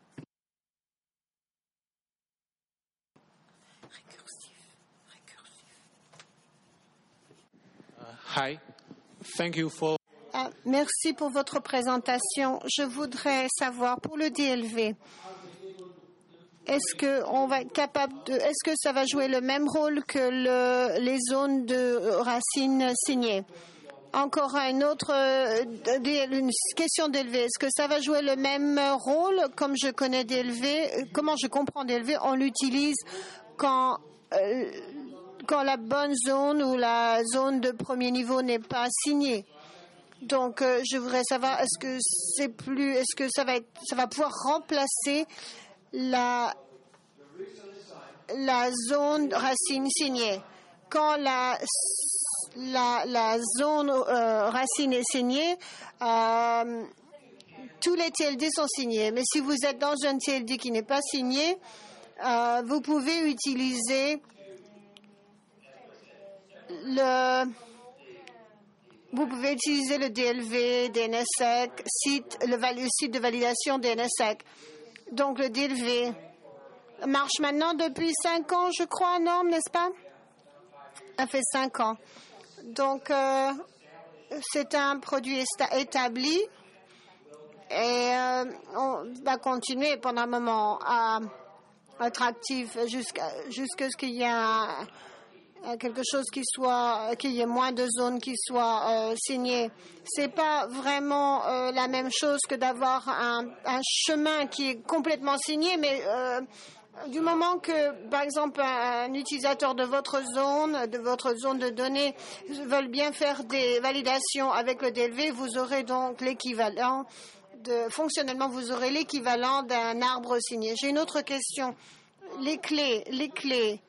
Récursif, récursif. Hi. Thank you for... Ah, merci pour votre présentation. Je voudrais savoir, pour le D L V, est-ce que on va être capable de, est-ce que ça va jouer le même rôle que le, les zones de racines signées? Encore une autre une question D L V. Est-ce que ça va jouer le même rôle? Comme je connais D L V, comment je comprends D L V, on l'utilise quand, euh, quand la bonne zone ou la zone de premier niveau n'est pas signée. Donc, euh, je voudrais savoir, est-ce que c'est plus, est-ce que ça va être, ça va pouvoir remplacer la, la zone racine signée? Quand la, la, la zone euh, racine est signée, euh, tous les T L D sont signés. Mais si vous êtes dans un T L D qui n'est pas signé, euh, vous pouvez utiliser le, vous pouvez utiliser le D L V, D N S S E C, site, le, le site de validation D N S S E C. Donc le D L V marche maintenant depuis cinq ans, je crois, non, n'est-ce pas? Ça fait cinq ans. Donc, euh, c'est un produit établi et euh, on va continuer pendant un moment à être actif jusqu'à jusqu'à ce qu'il y ait un, quelque chose qui soit, qu'il y ait moins de zones qui soient euh, signées. C'est pas vraiment euh, la même chose que d'avoir un, un chemin qui est complètement signé, mais euh, du moment que, par exemple, un, un utilisateur de votre zone, de votre zone de données, veulent bien faire des validations avec le D L V, vous aurez donc l'équivalent de, fonctionnellement, vous aurez l'équivalent d'un arbre signé. J'ai une autre question. Les clés, les clés.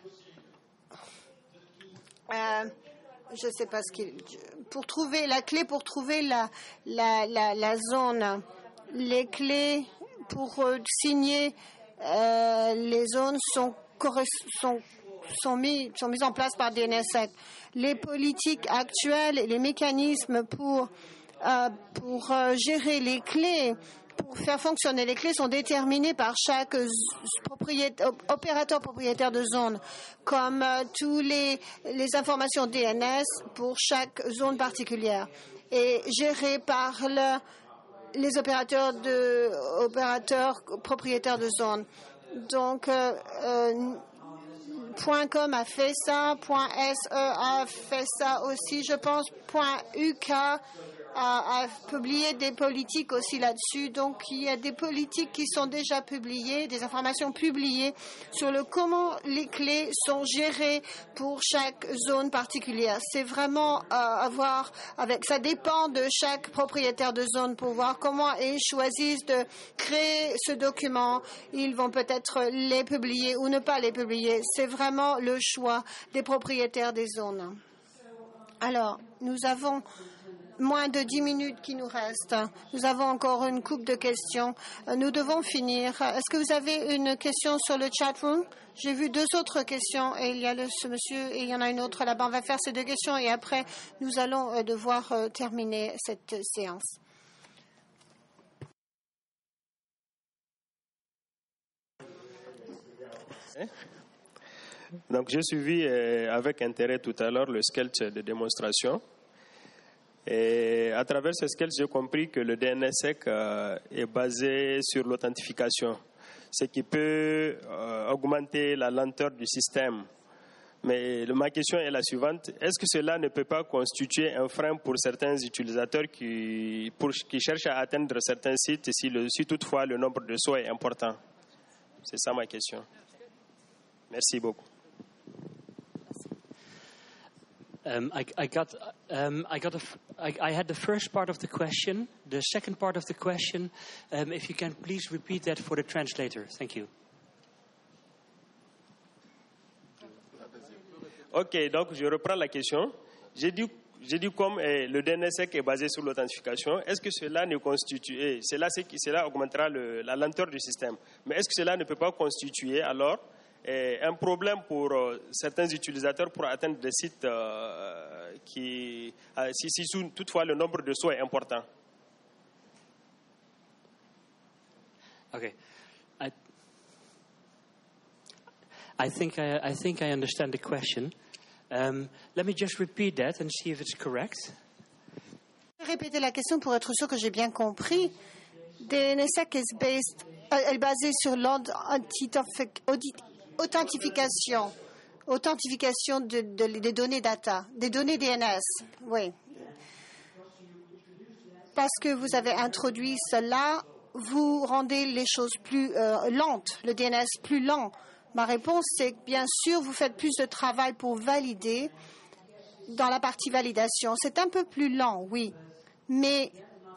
Euh, je ne sais pas ce qu'il. Pour trouver la clé, pour trouver la la la, la zone, les clés pour euh, signer. Euh, les zones sont, sont, sont, mis, sont mises en place par D N S S E C. Les politiques actuelles et les mécanismes pour, euh, pour euh, gérer les clés, pour faire fonctionner les clés, sont déterminés par chaque propriétaire, opérateur propriétaire de zone, comme euh, tous les, les informations D N S pour chaque zone particulière, et gérés par le les opérateurs de opérateurs propriétaires de zone. Donc euh, euh, .com a fait ça, .se a fait ça aussi, je pense. .uk a, a publié des politiques aussi là-dessus. Donc il y a des politiques qui sont déjà publiées, des informations publiées sur le comment les clés sont gérées pour chaque zone particulière. C'est vraiment euh, à voir avec, ça dépend de chaque propriétaire de zone pour voir comment ils choisissent de créer ce document. Ils vont peut-être les publier ou ne pas les publier. C'est vraiment le choix des propriétaires des zones. Alors, nous avons moins de dix minutes qui nous restent. Nous avons encore une couple de questions. Nous devons finir. Est-ce que vous avez une question sur le chat room? J'ai vu deux autres questions et il y a le, ce monsieur et il y en a une autre là-bas. On va faire ces deux questions et après nous allons euh, devoir euh, terminer cette euh, séance. Donc j'ai suivi euh, avec intérêt tout à l'heure le sketch de démonstration. Et à travers ce sketch, j'ai compris que le D N S S E C euh, est basé sur l'authentification, ce qui peut euh, augmenter la lenteur du système. Mais ma question est la suivante. Est-ce que cela ne peut pas constituer un frein pour certains utilisateurs qui, pour, qui cherchent à atteindre certains sites si, le, si toutefois le nombre de sauts est important? C'est ça ma question. Merci beaucoup. Um, I, I got, um, I got, a, I, I had the first part of the question. The second part of the question, um, if you can please repeat that for the translator. Thank you. Ok, donc je reprends la question. J'ai dit, j'ai dit comme eh, le D N S S E C est basé sur l'authentification, est-ce que cela ne constitue, eh, cela, cela augmentera le, la lenteur du système, mais est-ce que cela ne peut pas constituer alors eh, un problème pour euh, certains utilisateurs pour atteindre des sites euh, qui, euh, si, si toutefois le nombre de sauts est important? Okay. I, I think I, I think I understand the question. Um, let me just repeat that and see if it's correct. Je vais répéter la question pour être sûr que j'ai bien compris. D N S E C est, based, est basée sur l'authentification, authentification de, de, des données data, des données D N S. Oui. Parce que vous avez introduit cela, vous rendez les choses plus euh, lentes, le D N S plus lent. Ma réponse, c'est que bien sûr, vous faites plus de travail pour valider dans la partie validation. C'est un peu plus lent, oui, mais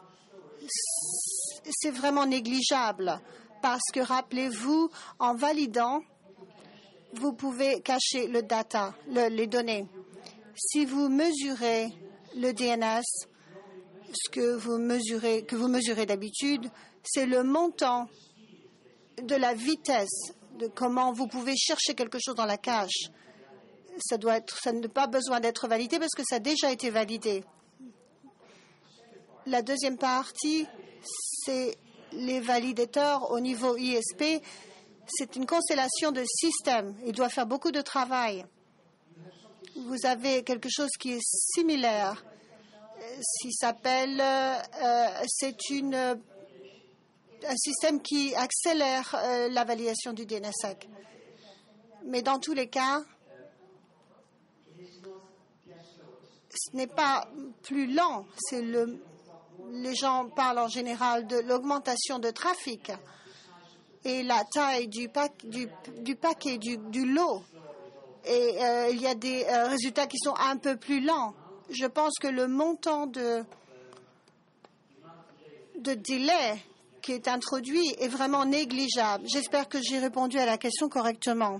c'est vraiment négligeable parce que, rappelez-vous, en validant, vous pouvez cacher le data, le, les données. Si vous mesurez le D N S, ce que vous mesurez, que vous mesurez d'habitude, c'est le montant de la vitesse de comment vous pouvez chercher quelque chose dans la cache. Ça doit être, ça n'a pas besoin d'être validé parce que ça a déjà été validé. La deuxième partie, c'est les validateurs au niveau I S P. C'est une constellation de systèmes. Il doit faire beaucoup de travail. Vous avez quelque chose qui est similaire. Qui s'appelle, euh, c'est une, un système qui accélère euh, la validation du D N S E C. Mais dans tous les cas, ce n'est pas plus lent. C'est le, les gens parlent en général de l'augmentation de trafic et la taille du, pack, du, du paquet, du, du lot. Et euh, il y a des euh, résultats qui sont un peu plus lents. Je pense que le montant de, de délai qui est introduit est vraiment négligeable. J'espère que j'ai répondu à la question correctement.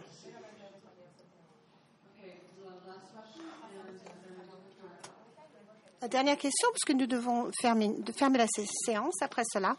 La dernière question, parce que nous devons fermer, de fermer la séance après cela.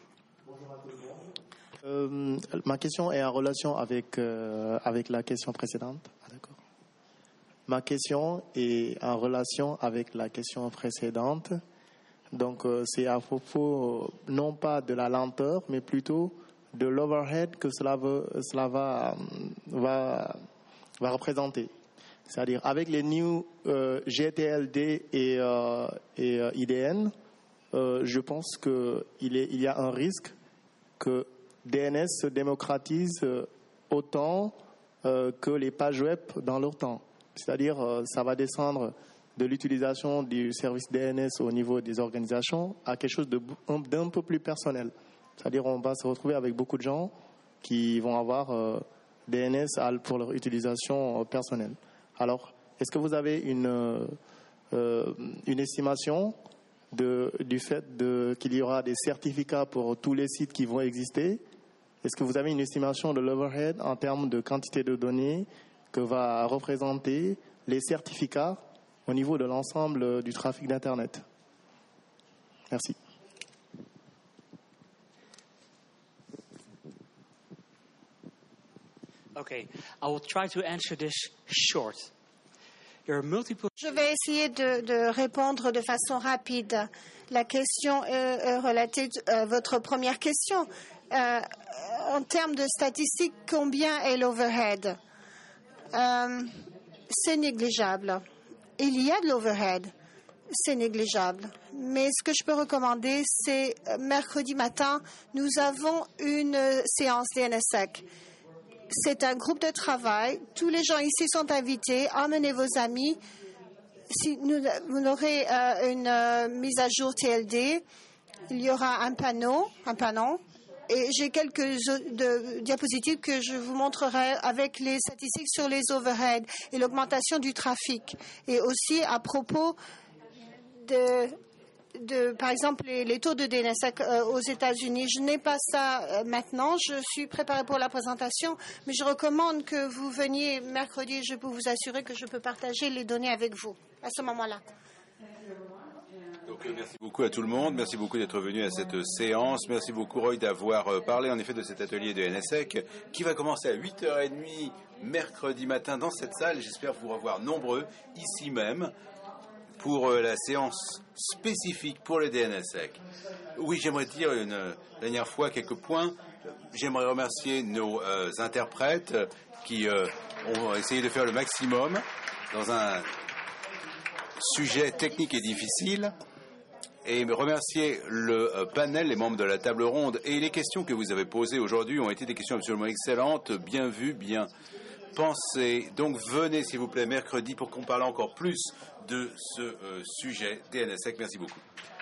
Euh, ma question est en relation avec, euh, avec la question précédente. Ah, d'accord. Ma question est en relation avec la question précédente. Donc, euh, c'est à propos non pas de la lenteur, mais plutôt de l'overhead que cela, veut, cela va, va, va représenter. C'est-à-dire, avec les new euh, G T L D et, euh, et euh, I D N, euh, je pense qu'il il y a un risque que D N S se démocratise autant euh, que les pages web dans leur temps. C'est-à-dire, euh, ça va descendre de l'utilisation du service D N S au niveau des organisations à quelque chose de, d'un peu plus personnel. C'est-à-dire, on va se retrouver avec beaucoup de gens qui vont avoir euh, D N S pour leur utilisation euh, personnelle. Alors, est-ce que vous avez une, euh, une estimation de, du fait de, qu'il y aura des certificats pour tous les sites qui vont exister? Est-ce que vous avez une estimation de l'overhead en termes de quantité de données que va représenter les certificats au niveau de l'ensemble du trafic d'Internet? Merci. Okay, I will try to answer this short. There are multiple... Je vais essayer de, de répondre de façon rapide. La question est relatée à votre première question. Euh, en termes de statistiques, combien est l'overhead? euh, C'est négligeable. Il y a de l'overhead. C'est négligeable. Mais ce que je peux recommander, c'est mercredi matin, nous avons une séance D N S E C. C'est un groupe de travail. Tous les gens ici sont invités. Emmenez vos amis. Si nous, vous aurez euh, une euh, mise à jour T L D, il y aura un panneau, un panneau. Et j'ai quelques de, diapositives que je vous montrerai avec les statistiques sur les overheads et l'augmentation du trafic. Et aussi à propos de... De, par exemple, les, les taux de D N S E C euh, aux États-Unis. Je n'ai pas ça euh, maintenant. Je suis préparée pour la présentation, mais je recommande que vous veniez mercredi. Je peux vous assurer que je peux partager les données avec vous à ce moment-là. Donc, merci beaucoup à tout le monde. Merci beaucoup d'être venu à cette séance. Merci beaucoup, Roy, d'avoir parlé en effet de cet atelier de D N S E C qui va commencer à huit heures trente mercredi matin dans cette salle. J'espère vous revoir nombreux ici même pour la séance spécifique pour le D N S E C. Oui, j'aimerais dire une dernière fois quelques points. J'aimerais remercier nos euh, interprètes qui euh, ont essayé de faire le maximum dans un sujet technique et difficile et remercier le panel, les membres de la table ronde. Et les questions que vous avez posées aujourd'hui ont été des questions absolument excellentes, bien vues, bien pensées. Donc venez s'il vous plaît mercredi pour qu'on parle encore plus de ce euh, sujet D N S S E C. Merci beaucoup.